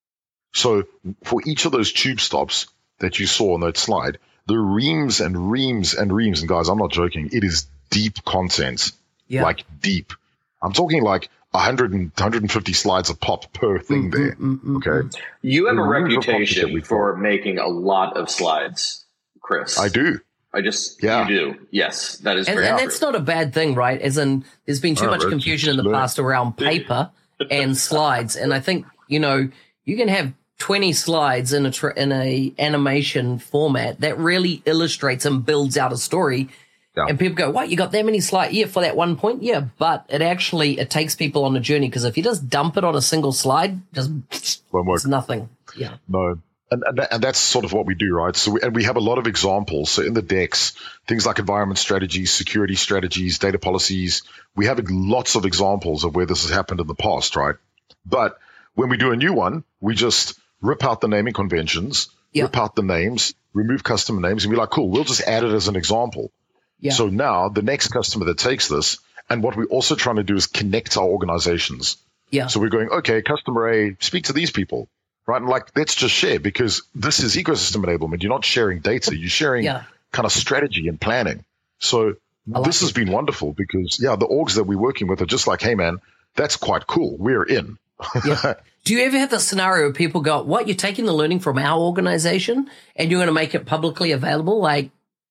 So for each of those tube stops that you saw on that slide, there are reams and reams and reams. And guys, I'm not joking. It is deep content, like deep. I'm talking like 100 and 150 slides a pop per thing there. Okay. You have a reputation for making a lot of slides, Chris. I do. You do. Yes, that is very true. And that's not a bad thing, right? As in, there's been too much confusion in the past around paper and slides. And I think, you can have 20 slides in a animation format that really illustrates and builds out a story. Yeah. And people go, "What? You got that many slides?" Yeah, for that one point. Yeah, but it takes people on a journey, because if you just dump it on a single slide, it's nothing. Yeah. No. And that's sort of what we do, right? So we have a lot of examples. So in the decks, things like environment strategies, security strategies, data policies, we have lots of examples of where this has happened in the past, right? But when we do a new one, we just rip out the naming conventions, rip out the names, remove customer names, and be like, cool, we'll just add it as an example. Yeah. So now the next customer that takes this, and what we're also trying to do is connect our organizations. Yeah. So we're going, okay, customer A, speak to these people, right? And like, let's just share, because this is ecosystem enablement. You're not sharing data. You're sharing kind of strategy and planning. So this has been wonderful because, the orgs that we're working with are just like, hey, man, that's quite cool. We're in. Yeah. Do you ever have the scenario where people go, "What, you're taking the learning from our organization and you're going to make it publicly available?" Like,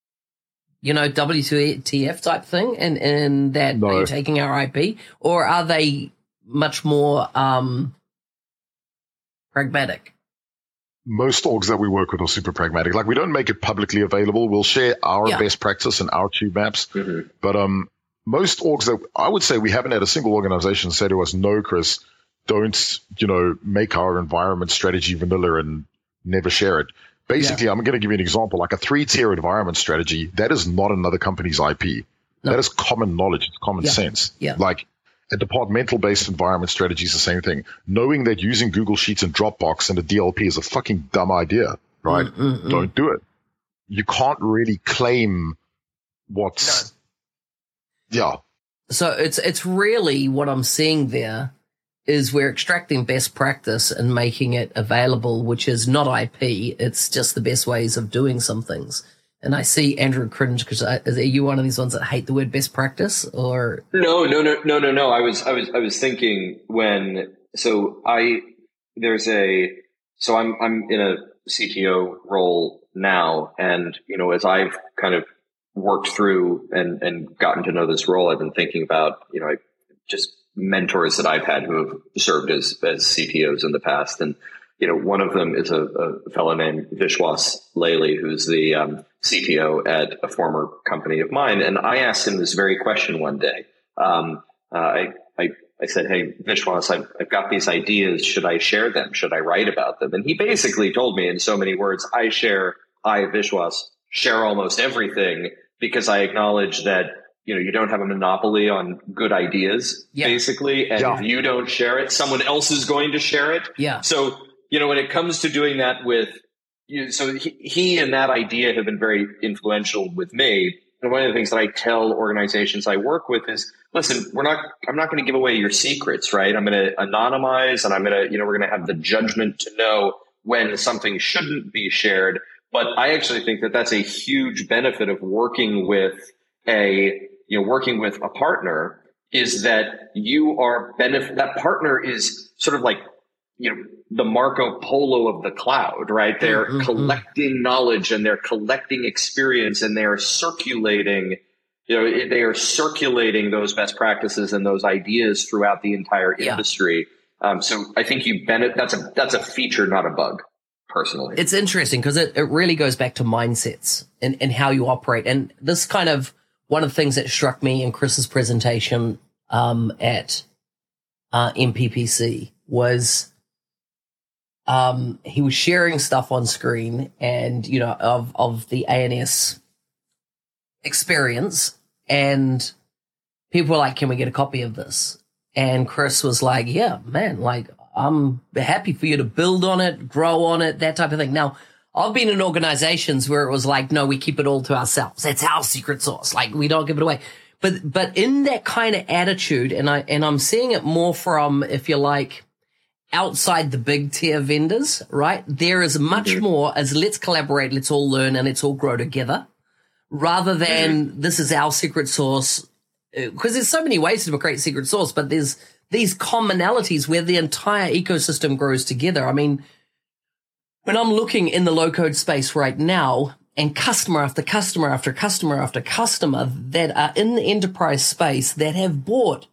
WTF type thing, and that you're taking our IP? Or are they much more pragmatic? Most orgs that we work with are super pragmatic. Like, we don't make it publicly available. We'll share our best practice and our tube maps. Mm-hmm. But most orgs that I would say, we haven't had a single organization say to us, "No, Chris, don't, make our environment strategy vanilla and never share it." Basically, I'm going to give you an example, like a 3-tier environment strategy. That is not another company's IP. No. That is common knowledge. It's common sense. Yeah. Like a departmental-based environment strategy is the same thing. Knowing that using Google Sheets and Dropbox and a DLP is a fucking dumb idea, right? Don't do it. You can't really claim what's... No. Yeah. So it's really what I'm seeing there is we're extracting best practice and making it available, which is not IP. It's just the best ways of doing some things. And I see Andrew cringe, because are you one of these ones that hate the word best practice, or? No. I was thinking I'm in a CTO role now. And, as I've kind of worked through and gotten to know this role, I've been thinking about, just mentors that I've had who have served as CTOs in the past. And, one of them is a fellow named Vishwas Laley, who's the CTO at a former company of mine. And I asked him this very question one day. I said, "Hey, Vishwas, I've got these ideas. Should I share them? Should I write about them?" And he basically told me in so many words, I, Vishwas, share almost everything, because I acknowledge that you don't have a monopoly on good ideas, basically. And if you don't share it, someone else is going to share it. Yeah. So, when it comes to doing that with so he and that idea have been very influential with me. And one of the things that I tell organizations I work with is, listen, I'm not going to give away your secrets, right? I'm going to anonymize, and we're going to have the judgment to know when something shouldn't be shared. But I actually think that that's a huge benefit of working with a partner, is that that partner is sort of like the Marco Polo of the cloud, right? They're collecting knowledge and they're collecting experience and they are circulating, those best practices and those ideas throughout the entire industry. So I think that's a feature, not a bug, personally. It's interesting because it really goes back to mindsets and how you operate. And this kind of one of the things that struck me in Chris's presentation at MPPC was he was sharing stuff on screen and, of the ANS experience, and people were like, can we get a copy of this? And Chris was like, yeah, man, like, I'm happy for you to build on it, grow on it, that type of thing. Now, I've been in organizations where it was like, no, we keep it all to ourselves. That's our secret sauce. Like, we don't give it away. But in that kind of attitude, and I'm seeing it more from, if you like, outside the big tier vendors, right? There is much more as let's collaborate, let's all learn, and let's all grow together, rather than this is our secret sauce. Because there's so many ways to create secret sauce, but there's these commonalities where the entire ecosystem grows together. I mean, when I'm looking in the low-code space right now, and customer after customer after customer after customer that are in the enterprise space that have bought,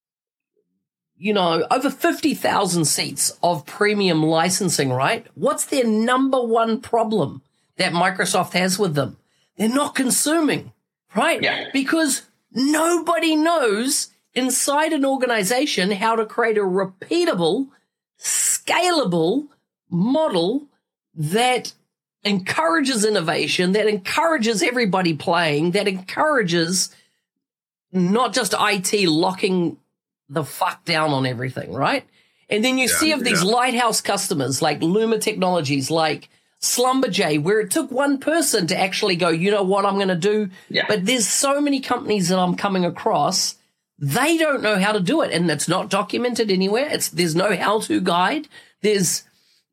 over 50,000 seats of premium licensing, right? What's their number one problem that Microsoft has with them? They're not consuming, right? Yeah. Because nobody knows inside an organization how to create a repeatable, scalable model that encourages innovation, that encourages everybody playing, that encourages not just IT locking the fuck down on everything, right? And then you see of these lighthouse customers like Luma Technologies, like Slumberjay, where it took one person to actually go, you know what I'm going to do? Yeah. But there's so many companies that I'm coming across, they don't know how to do it. And it's not documented anywhere. There's no how-to guide. There's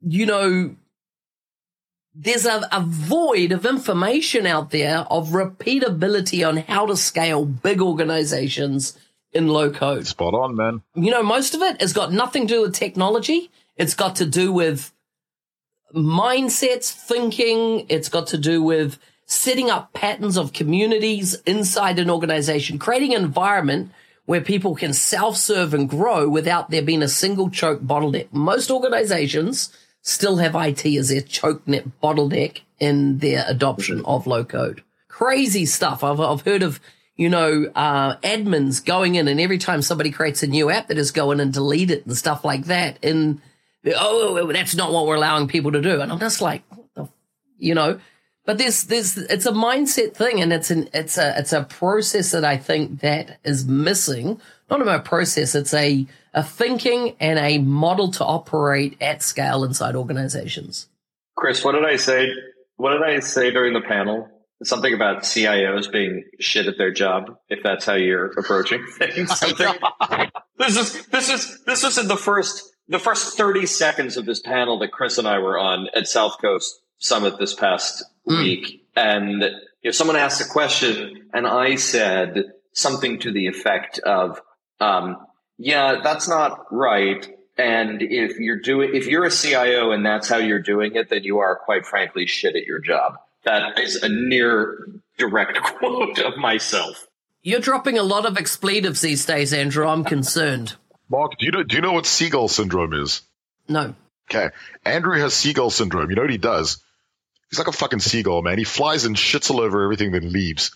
a void of information out there of repeatability on how to scale big organizations in low code. Spot on, man. Most of it has got nothing to do with technology. It's got to do with mindsets, thinking. It's got to do with setting up patterns of communities inside an organization, creating an environment where people can self-serve and grow without there being a single choke bottleneck. Most organizations still have IT as their choke net bottleneck in their adoption of low code. Crazy stuff. I've heard of, admins going in and every time somebody creates a new app, they just go in and delete it and stuff like that. And, that's not what we're allowing people to do. And I'm just like, what the, but it's a mindset thing, and it's a process that I think that is missing. Not about a process, it's a thinking and a model to operate at scale inside organizations. Chris, what did I say? What did I say during the panel? Something about CIOs being shit at their job, if that's how you're approaching things. This is in the first 30 seconds of this panel that Chris and I were on at South Coast Summit this past week. And someone asked a question and I said something to the effect of, yeah, that's not right. And if you're a CIO and that's how you're doing it, then you are quite frankly shit at your job. That is a near direct quote of myself. You're dropping a lot of expletives these days, Andrew. I'm concerned. Mark, do you know what seagull syndrome is? No. Okay. Andrew has seagull syndrome. You know what he does? He's like a fucking seagull, man. He flies and shits all over everything that leaves.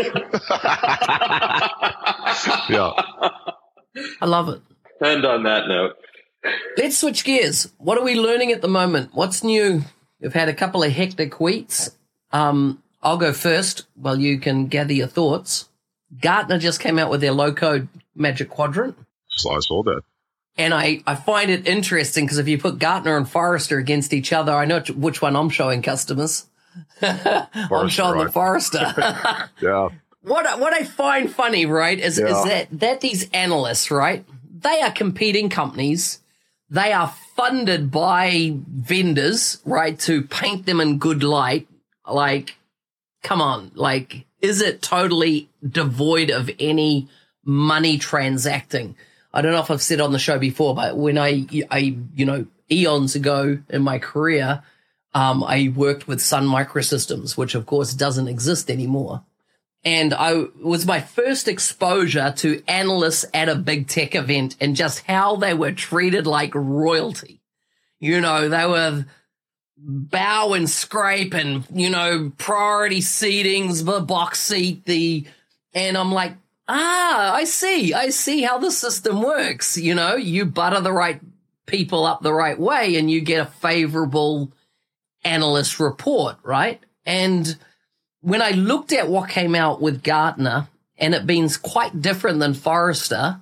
Yeah. I love it. And on that note, let's switch gears. What are we learning at the moment? What's new? We've had a couple of hectic weeks. I'll go first while you can gather your thoughts. Gartner just came out with their low-code Magic Quadrant. So I saw that. And I find it interesting because if you put Gartner and Forrester against each other, I know which one I'm showing customers. I'm showing the Forrester. Yeah. What I find funny, right, is that these analysts, right, they are competing companies. They are funded by vendors, right, to paint them in good light. Like, come on, like, is it totally devoid of any money transacting? I don't know if I've said on the show before, but when I eons ago in my career, I worked with Sun Microsystems, which of course doesn't exist anymore. And it was my first exposure to analysts at a big tech event and just how they were treated like royalty. You know, they were bow and scrape and, you know, priority seatings, the box seat, and I'm like, I see how the system works. You know, you butter the right people up the right way and you get a favorable analyst report, right? And when I looked at what came out with Gartner, and it being quite different than Forrester,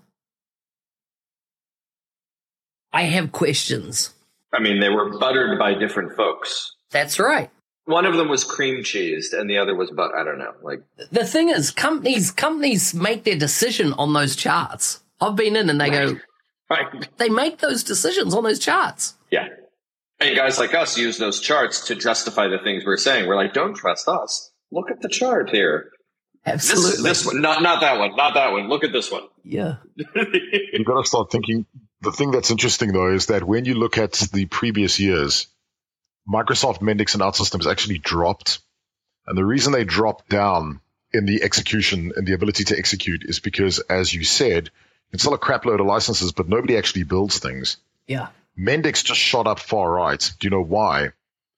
I have questions. I mean, they were buttered by different folks. That's right. One of them was cream cheesed and the other was I don't know. Like, the thing is, companies make their decision on those charts. I've been in and they go, right. They make those decisions on those charts. Yeah. And guys like us use those charts to justify the things we're saying. We're like, don't trust us. Look at the chart here. Absolutely. This one, not that one, not that one. Look at this one. Yeah. You've got to start thinking. The thing that's interesting, though, is that when you look at the previous years, Microsoft, Mendix, and OutSystems actually dropped. And the reason they dropped down in the execution and the ability to execute is because, as you said, it's still a crap load of licenses, but nobody actually builds things. Yeah. Mendix just shot up far right. Do you know why?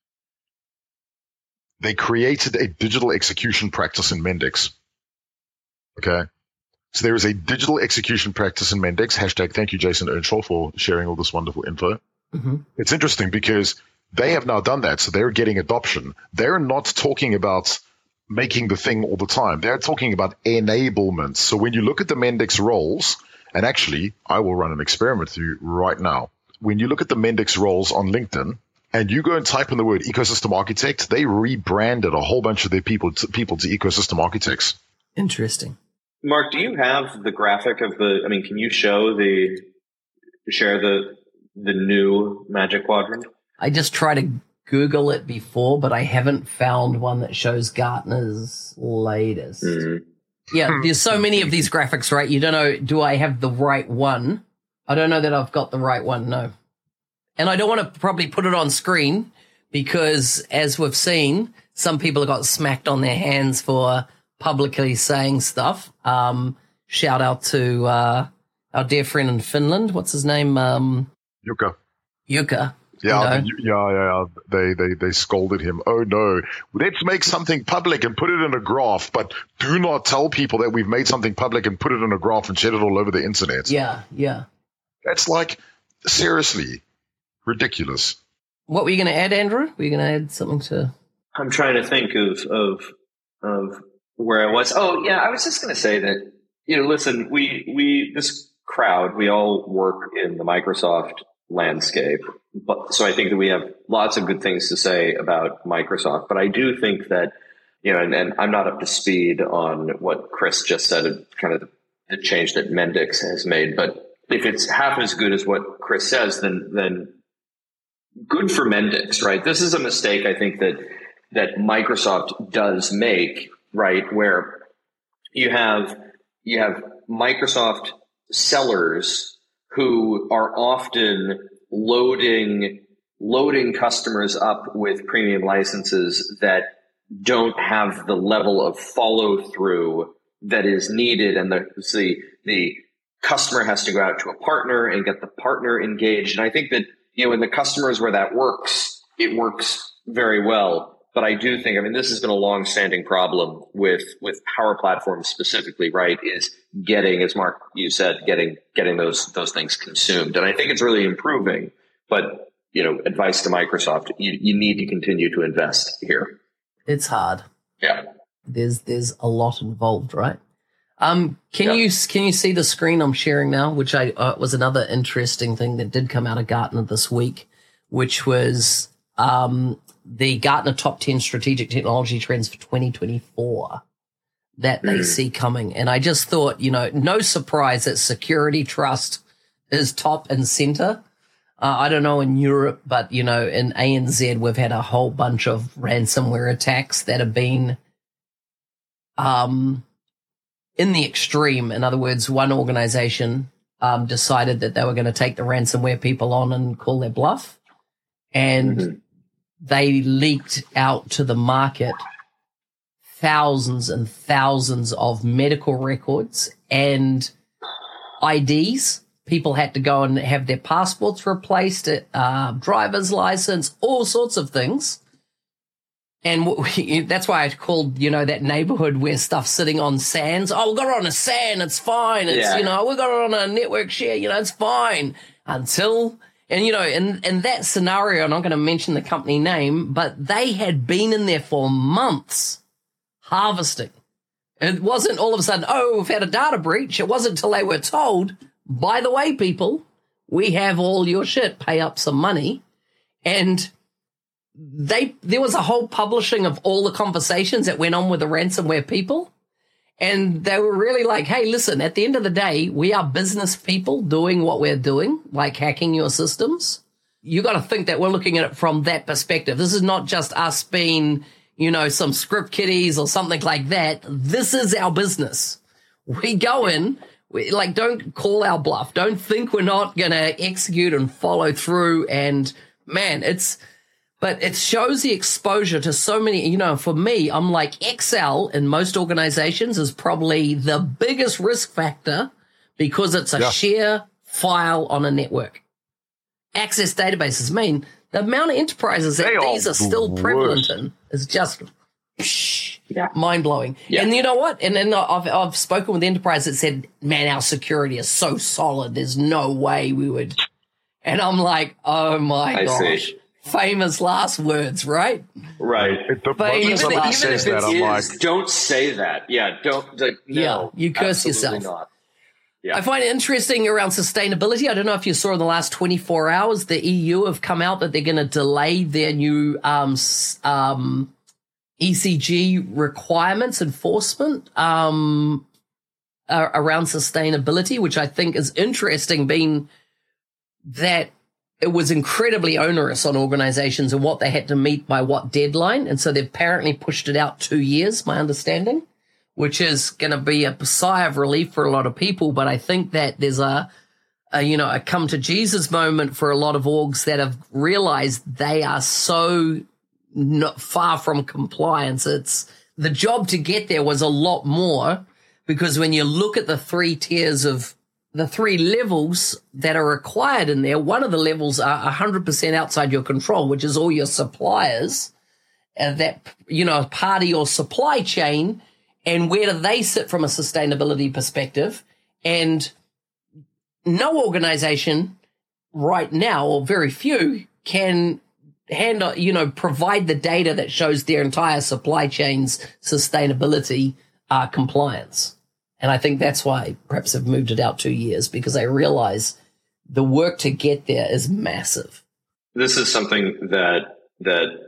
They created a digital execution practice in Mendix. Okay. So there is a digital execution practice in Mendix. # thank you, Jason Earnshaw, for sharing all this wonderful info. Mm-hmm. It's interesting because they have now done that. So they're getting adoption. They're not talking about making the thing all the time. They're talking about enablement. So when you look at the Mendix roles, and actually, I will run an experiment with you right now. When you look at the Mendix roles on LinkedIn, and you go and type in the word ecosystem architect, they rebranded a whole bunch of their people to ecosystem architects. Interesting. Mark, do you have the graphic of can you share the new Magic Quadrant? I just tried to Google it before, but I haven't found one that shows Gartner's latest. Mm-hmm. Yeah, there's so many of these graphics, right? You don't know, do I have the right one? I don't know that I've got the right one, no. And I don't want to probably put it on screen because, as we've seen, some people have got smacked on their hands for publicly saying stuff. Shout out to our dear friend in Finland. What's his name? Jukka. Yeah, yeah. They scolded him. Oh no, let's make something public and put it in a graph, but do not tell people that we've made something public and put it in a graph and shed it all over the internet. Yeah. That's like, seriously, ridiculous. What were you going to add, Andrew? Were you going to add something to? I'm trying to think of where I was. Oh yeah, I was just going to say that, listen, we this crowd, we all work in the Microsoft landscape, so I think that we have lots of good things to say about Microsoft. But I do think that, and I'm not up to speed on what Chris just said, kind of the change that Mendix has made. But if it's half as good as what Chris says, then good for Mendix, right? This is a mistake I think that Microsoft does make, right? Where you have Microsoft sellers who are often loading customers up with premium licenses that don't have the level of follow through that is needed, and the customer has to go out to a partner and get the partner engaged. And I think that, in the customers where that works, it works very well. But I do think, this has been a long-standing problem with Power Platform specifically, right? Is getting, as Mark, you said, getting those things consumed. And I think it's really improving. But, advice to Microsoft, you need to continue to invest here. It's hard. Yeah. There's a lot involved, right? Can you see the screen I'm sharing now, which was another interesting thing that did come out of Gartner this week, which was the Gartner Top 10 Strategic Technology Trends for 2024 that they see coming. And I just thought, no surprise that security trust is top and center. I don't know in Europe, but, in ANZ, we've had a whole bunch of ransomware attacks that have been in the extreme. In other words, one organization decided that they were going to take the ransomware people on and call their bluff. and they leaked out to the market thousands and thousands of medical records and IDs. People had to go and have their passports replaced, driver's license, all sorts of things. And that's why I called, that neighborhood where stuff's sitting on sands. Oh, we got it on a sand. It's fine. It's, we got it on a network share. It's fine until, and, in that scenario, I'm not going to mention the company name, but they had been in there for months harvesting. It wasn't all of a sudden, we've had a data breach. It wasn't until they were told, by the way, people, we have all your shit, pay up some money. And there was a whole publishing of all the conversations that went on with the ransomware people. And they were really like, hey, listen, at the end of the day, we are business people doing what we're doing, like hacking your systems. You got to think that we're looking at it from that perspective. This is not just us being, some script kiddies or something like that. This is our business. We go in, don't call our bluff. Don't think we're not going to execute and follow through. And man, but it shows the exposure to so many, for me, I'm like Excel in most organizations is probably the biggest risk factor because it's a sheer file on a network. Access databases mean the amount of enterprises that these are still prevalent in is just mind-blowing. Yeah. And you know what? And then I've spoken with enterprises that said, man, our security is so solid. There's no way we would. And I'm like, oh my gosh. Famous last words, right? Right. But even if it is, don't say that. Yeah, don't. No, you curse yourself. Not. Yeah. I find it interesting around sustainability. I don't know if you saw in the last 24 hours, the EU have come out that they're going to delay their new ECG requirements enforcement around sustainability, which I think is interesting, being that it was incredibly onerous on organizations and what they had to meet by what deadline. And so they've apparently pushed it out 2 years, my understanding, which is going to be a sigh of relief for a lot of people. But I think that there's a come to Jesus moment for a lot of orgs that have realized they are so not far from compliance. It's the job to get there was a lot more, because when you look at the 3 tiers of the 3 levels that are required in there, one of the levels are 100% outside your control, which is all your suppliers that, part of your supply chain, and where do they sit from a sustainability perspective. And no organization right now, or very few, can provide the data that shows their entire supply chain's sustainability compliance. And I think that's why perhaps they've moved it out 2 years, because they realize the work to get there is massive. This is something that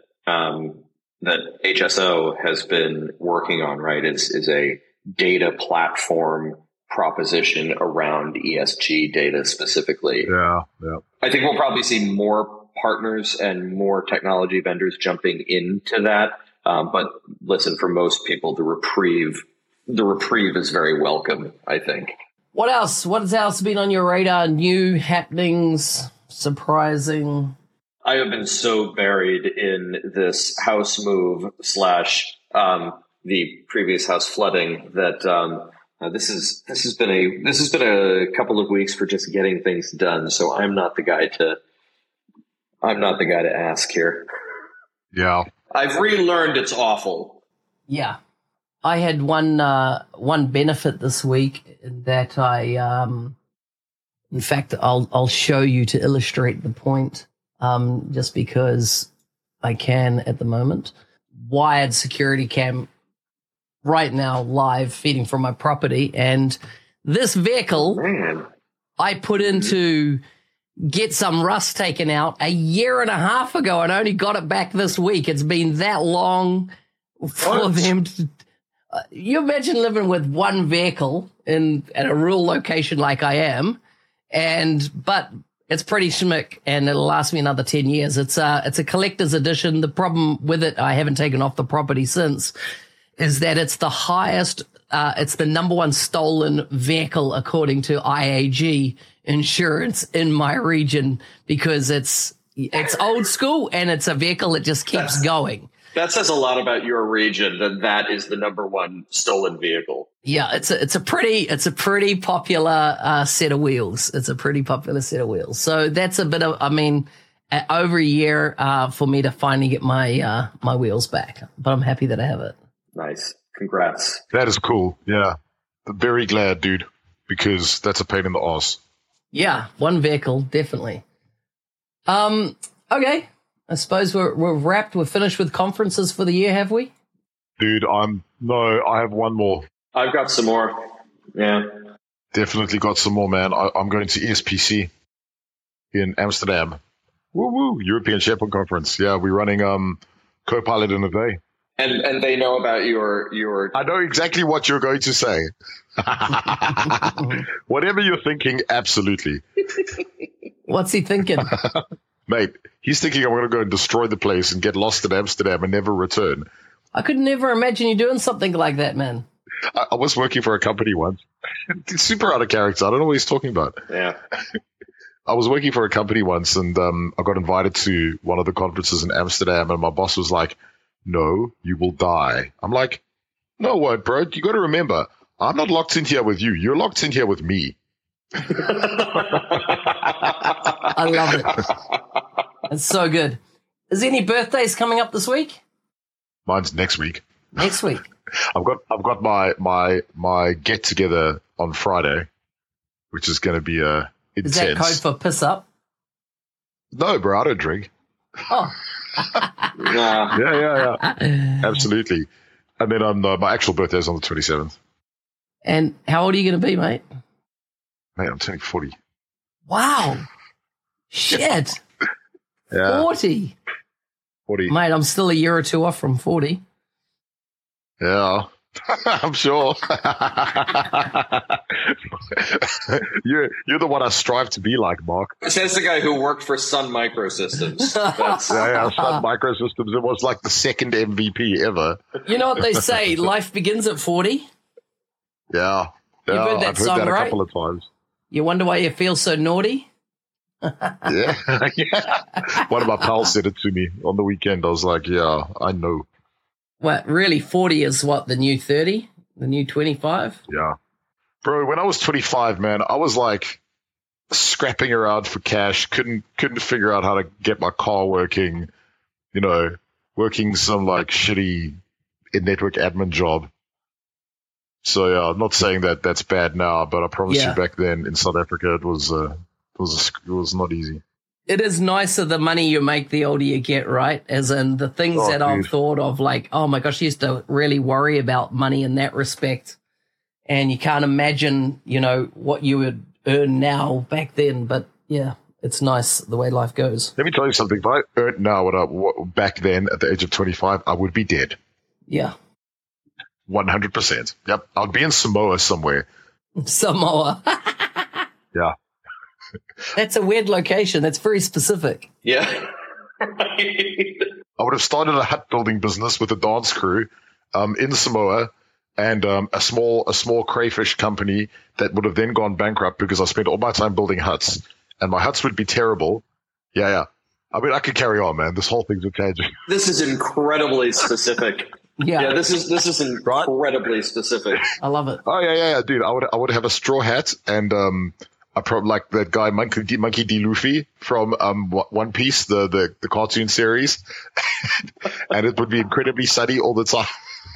HSO has been working on, right? Is a data platform proposition around ESG data specifically. Yeah. I think we'll probably see more partners and more technology vendors jumping into that. But listen, for most people, the reprieve is very welcome, I think. What else? What has else been on your radar? New happenings, surprising? I have been so buried in this house move / the previous house flooding that this has been a couple of weeks for just getting things done. So I'm not the guy to ask here. Yeah, I've relearned it's awful. Yeah. I had one benefit this week that in fact, I'll show you to illustrate the point, just because I can at the moment. Wired security cam right now live feeding from my property, and this vehicle I put in to get some rust taken out 1.5 years ago, and I only got it back this week. It's been that long for them to. You imagine living with one vehicle at a rural location like I am, but it's pretty schmick, and it'll last me another 10 years. It's a collector's edition. The problem with it, I haven't taken off the property since, is that it's the highest, it's the number 1 stolen vehicle according to IAG insurance in my region, because it's It's old school, and it's a vehicle that just keeps going. That says a lot about your region, that is the number one stolen vehicle. Yeah, it's a pretty popular set of wheels. It's a pretty popular set of wheels. So that's a bit of, over a year for me to finally get my my wheels back. But I'm happy that I have it. Nice. Congrats. That is cool. Yeah. Very glad, dude, because that's a pain in the ass. Yeah, one vehicle, definitely. Okay. I suppose we're wrapped. We're finished with conferences for the year, have we? Dude, I have one more. I've got some more. Yeah. Definitely got some more, man. I'm going to ESPC in Amsterdam. Woo-woo, European SharePoint Conference. Yeah, we're running Copilot in a day. And they know about your... I know exactly what you're going to say. Whatever you're thinking, absolutely. What's he thinking? Mate, he's thinking I'm going to go and destroy the place and get lost in Amsterdam and never return. I could never imagine you doing something like that, man. I was working for a company once. Super out of character. I don't know what he's talking about. Yeah. I was working for a company once, and I got invited to one of the conferences in Amsterdam, and my boss was like, "No, you will die." I'm like, "No, what, bro? You got to remember, I'm not locked in here with you. You're locked in here with me." I love it. It's so good. Is there any birthdays coming up this week? Mine's next week. Next week. I've got my get together on Friday, which is going to be intense. Is that code for piss up? No, bro, I don't drink. Oh. Yeah. Absolutely. And then my actual birthday is on the 27th. And how old are you going to be, mate? Mate, I'm turning 40. Wow. Shit. Yeah. 40. Mate, I'm still a year or two off from 40. Yeah. I'm sure. You're the one I strive to be like, Mark. Says the guy who worked for Sun Microsystems. Sun Microsystems. It was like the second MVP ever. You know what they say? Life begins at 40. Yeah. You've heard that I've heard song, that a right? couple of times. You wonder why you feel so naughty? Yeah. One of my pals said it to me on the weekend. I was like, yeah, I know. What, really, 40 is what, the new 30? The new 25? Yeah. Bro, when I was 25, man, I was like scrapping around for cash, couldn't figure out how to get my car working, working some like shitty network admin job. So yeah, I'm not saying that that's bad now, but I promise you back then in South Africa it was not easy. It is nicer the money you make the older you get, right? As in the things that I've thought of, like, oh my gosh, I used to really worry about money in that respect. And you can't imagine, what you would earn now back then. But yeah, it's nice the way life goes. Let me tell you something. If I earned now what back then at the age of 25, I would be dead. Yeah. 100%. Yep. I'd be in Samoa somewhere. Samoa. Yeah. That's a weird location. That's very specific. Yeah. I would have started a hut building business with a dance crew in Samoa and a small crayfish company that would have then gone bankrupt because I spent all my time building huts. And my huts would be terrible. Yeah. I mean, I could carry on, man. This whole thing's a tangent. This is incredibly specific. Yeah, this is incredibly specific. I love it. Oh yeah, dude. I would have a straw hat and I probably like that guy Monkey D. Luffy from One Piece, the cartoon series, and it would be incredibly sunny all the time.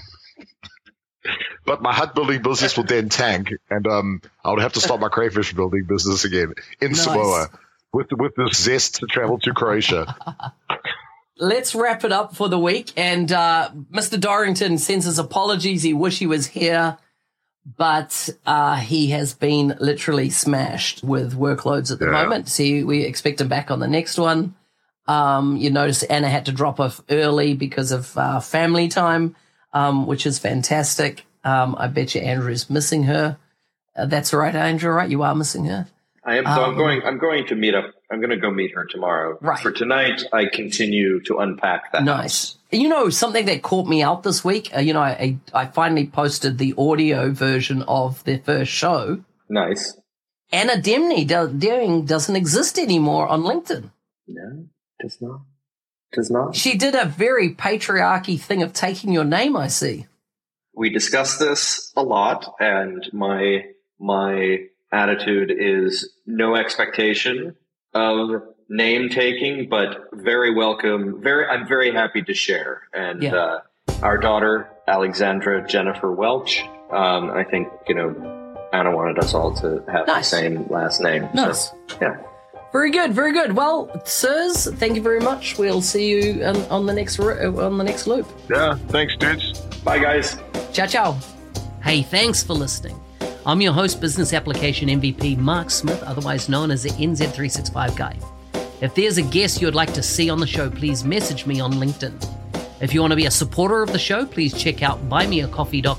But my hut building business would then tank, and I would have to start my crayfish building business again in Samoa with the zest to travel to Croatia. Let's wrap it up for the week. And Mr. Dorrington sends his apologies. He wish he was here, but he has been literally smashed with workloads at the moment. So we expect him back on the next one. You notice Anna had to drop off early because of family time, which is fantastic. I bet you Andrew's missing her. That's right, Andrew, right? You are missing her. I am. So I'm going to meet up. I'm going to go meet her tomorrow. Right. For tonight, I continue to unpack the house. Something that caught me out this week, I finally posted the audio version of their first show. Nice. Anna Demney doesn't exist anymore on LinkedIn. No. Does not. Does not. She did a very patriarchy thing of taking your name, I see. We discuss this a lot, and my attitude is no expectation of name taking, but very welcome. I'm very happy to share. And our daughter, Alexandra Jennifer Welch, I think, Anna wanted us all to have the same last name. Nice. So, yeah. Very good, very good. Well, sirs, thank you very much. We'll see you on the next loop. Yeah, thanks, dudes. Bye, guys. Ciao, ciao. Hey, thanks for listening. I'm your host, Business Application MVP Mark Smith, otherwise known as the NZ365 Guy. If there's a guest you'd like to see on the show, please message me on LinkedIn. If you want to be a supporter of the show, please check out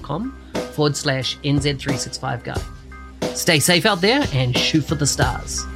buymeacoffee.com/NZ365 Guy. Stay safe out there and shoot for the stars.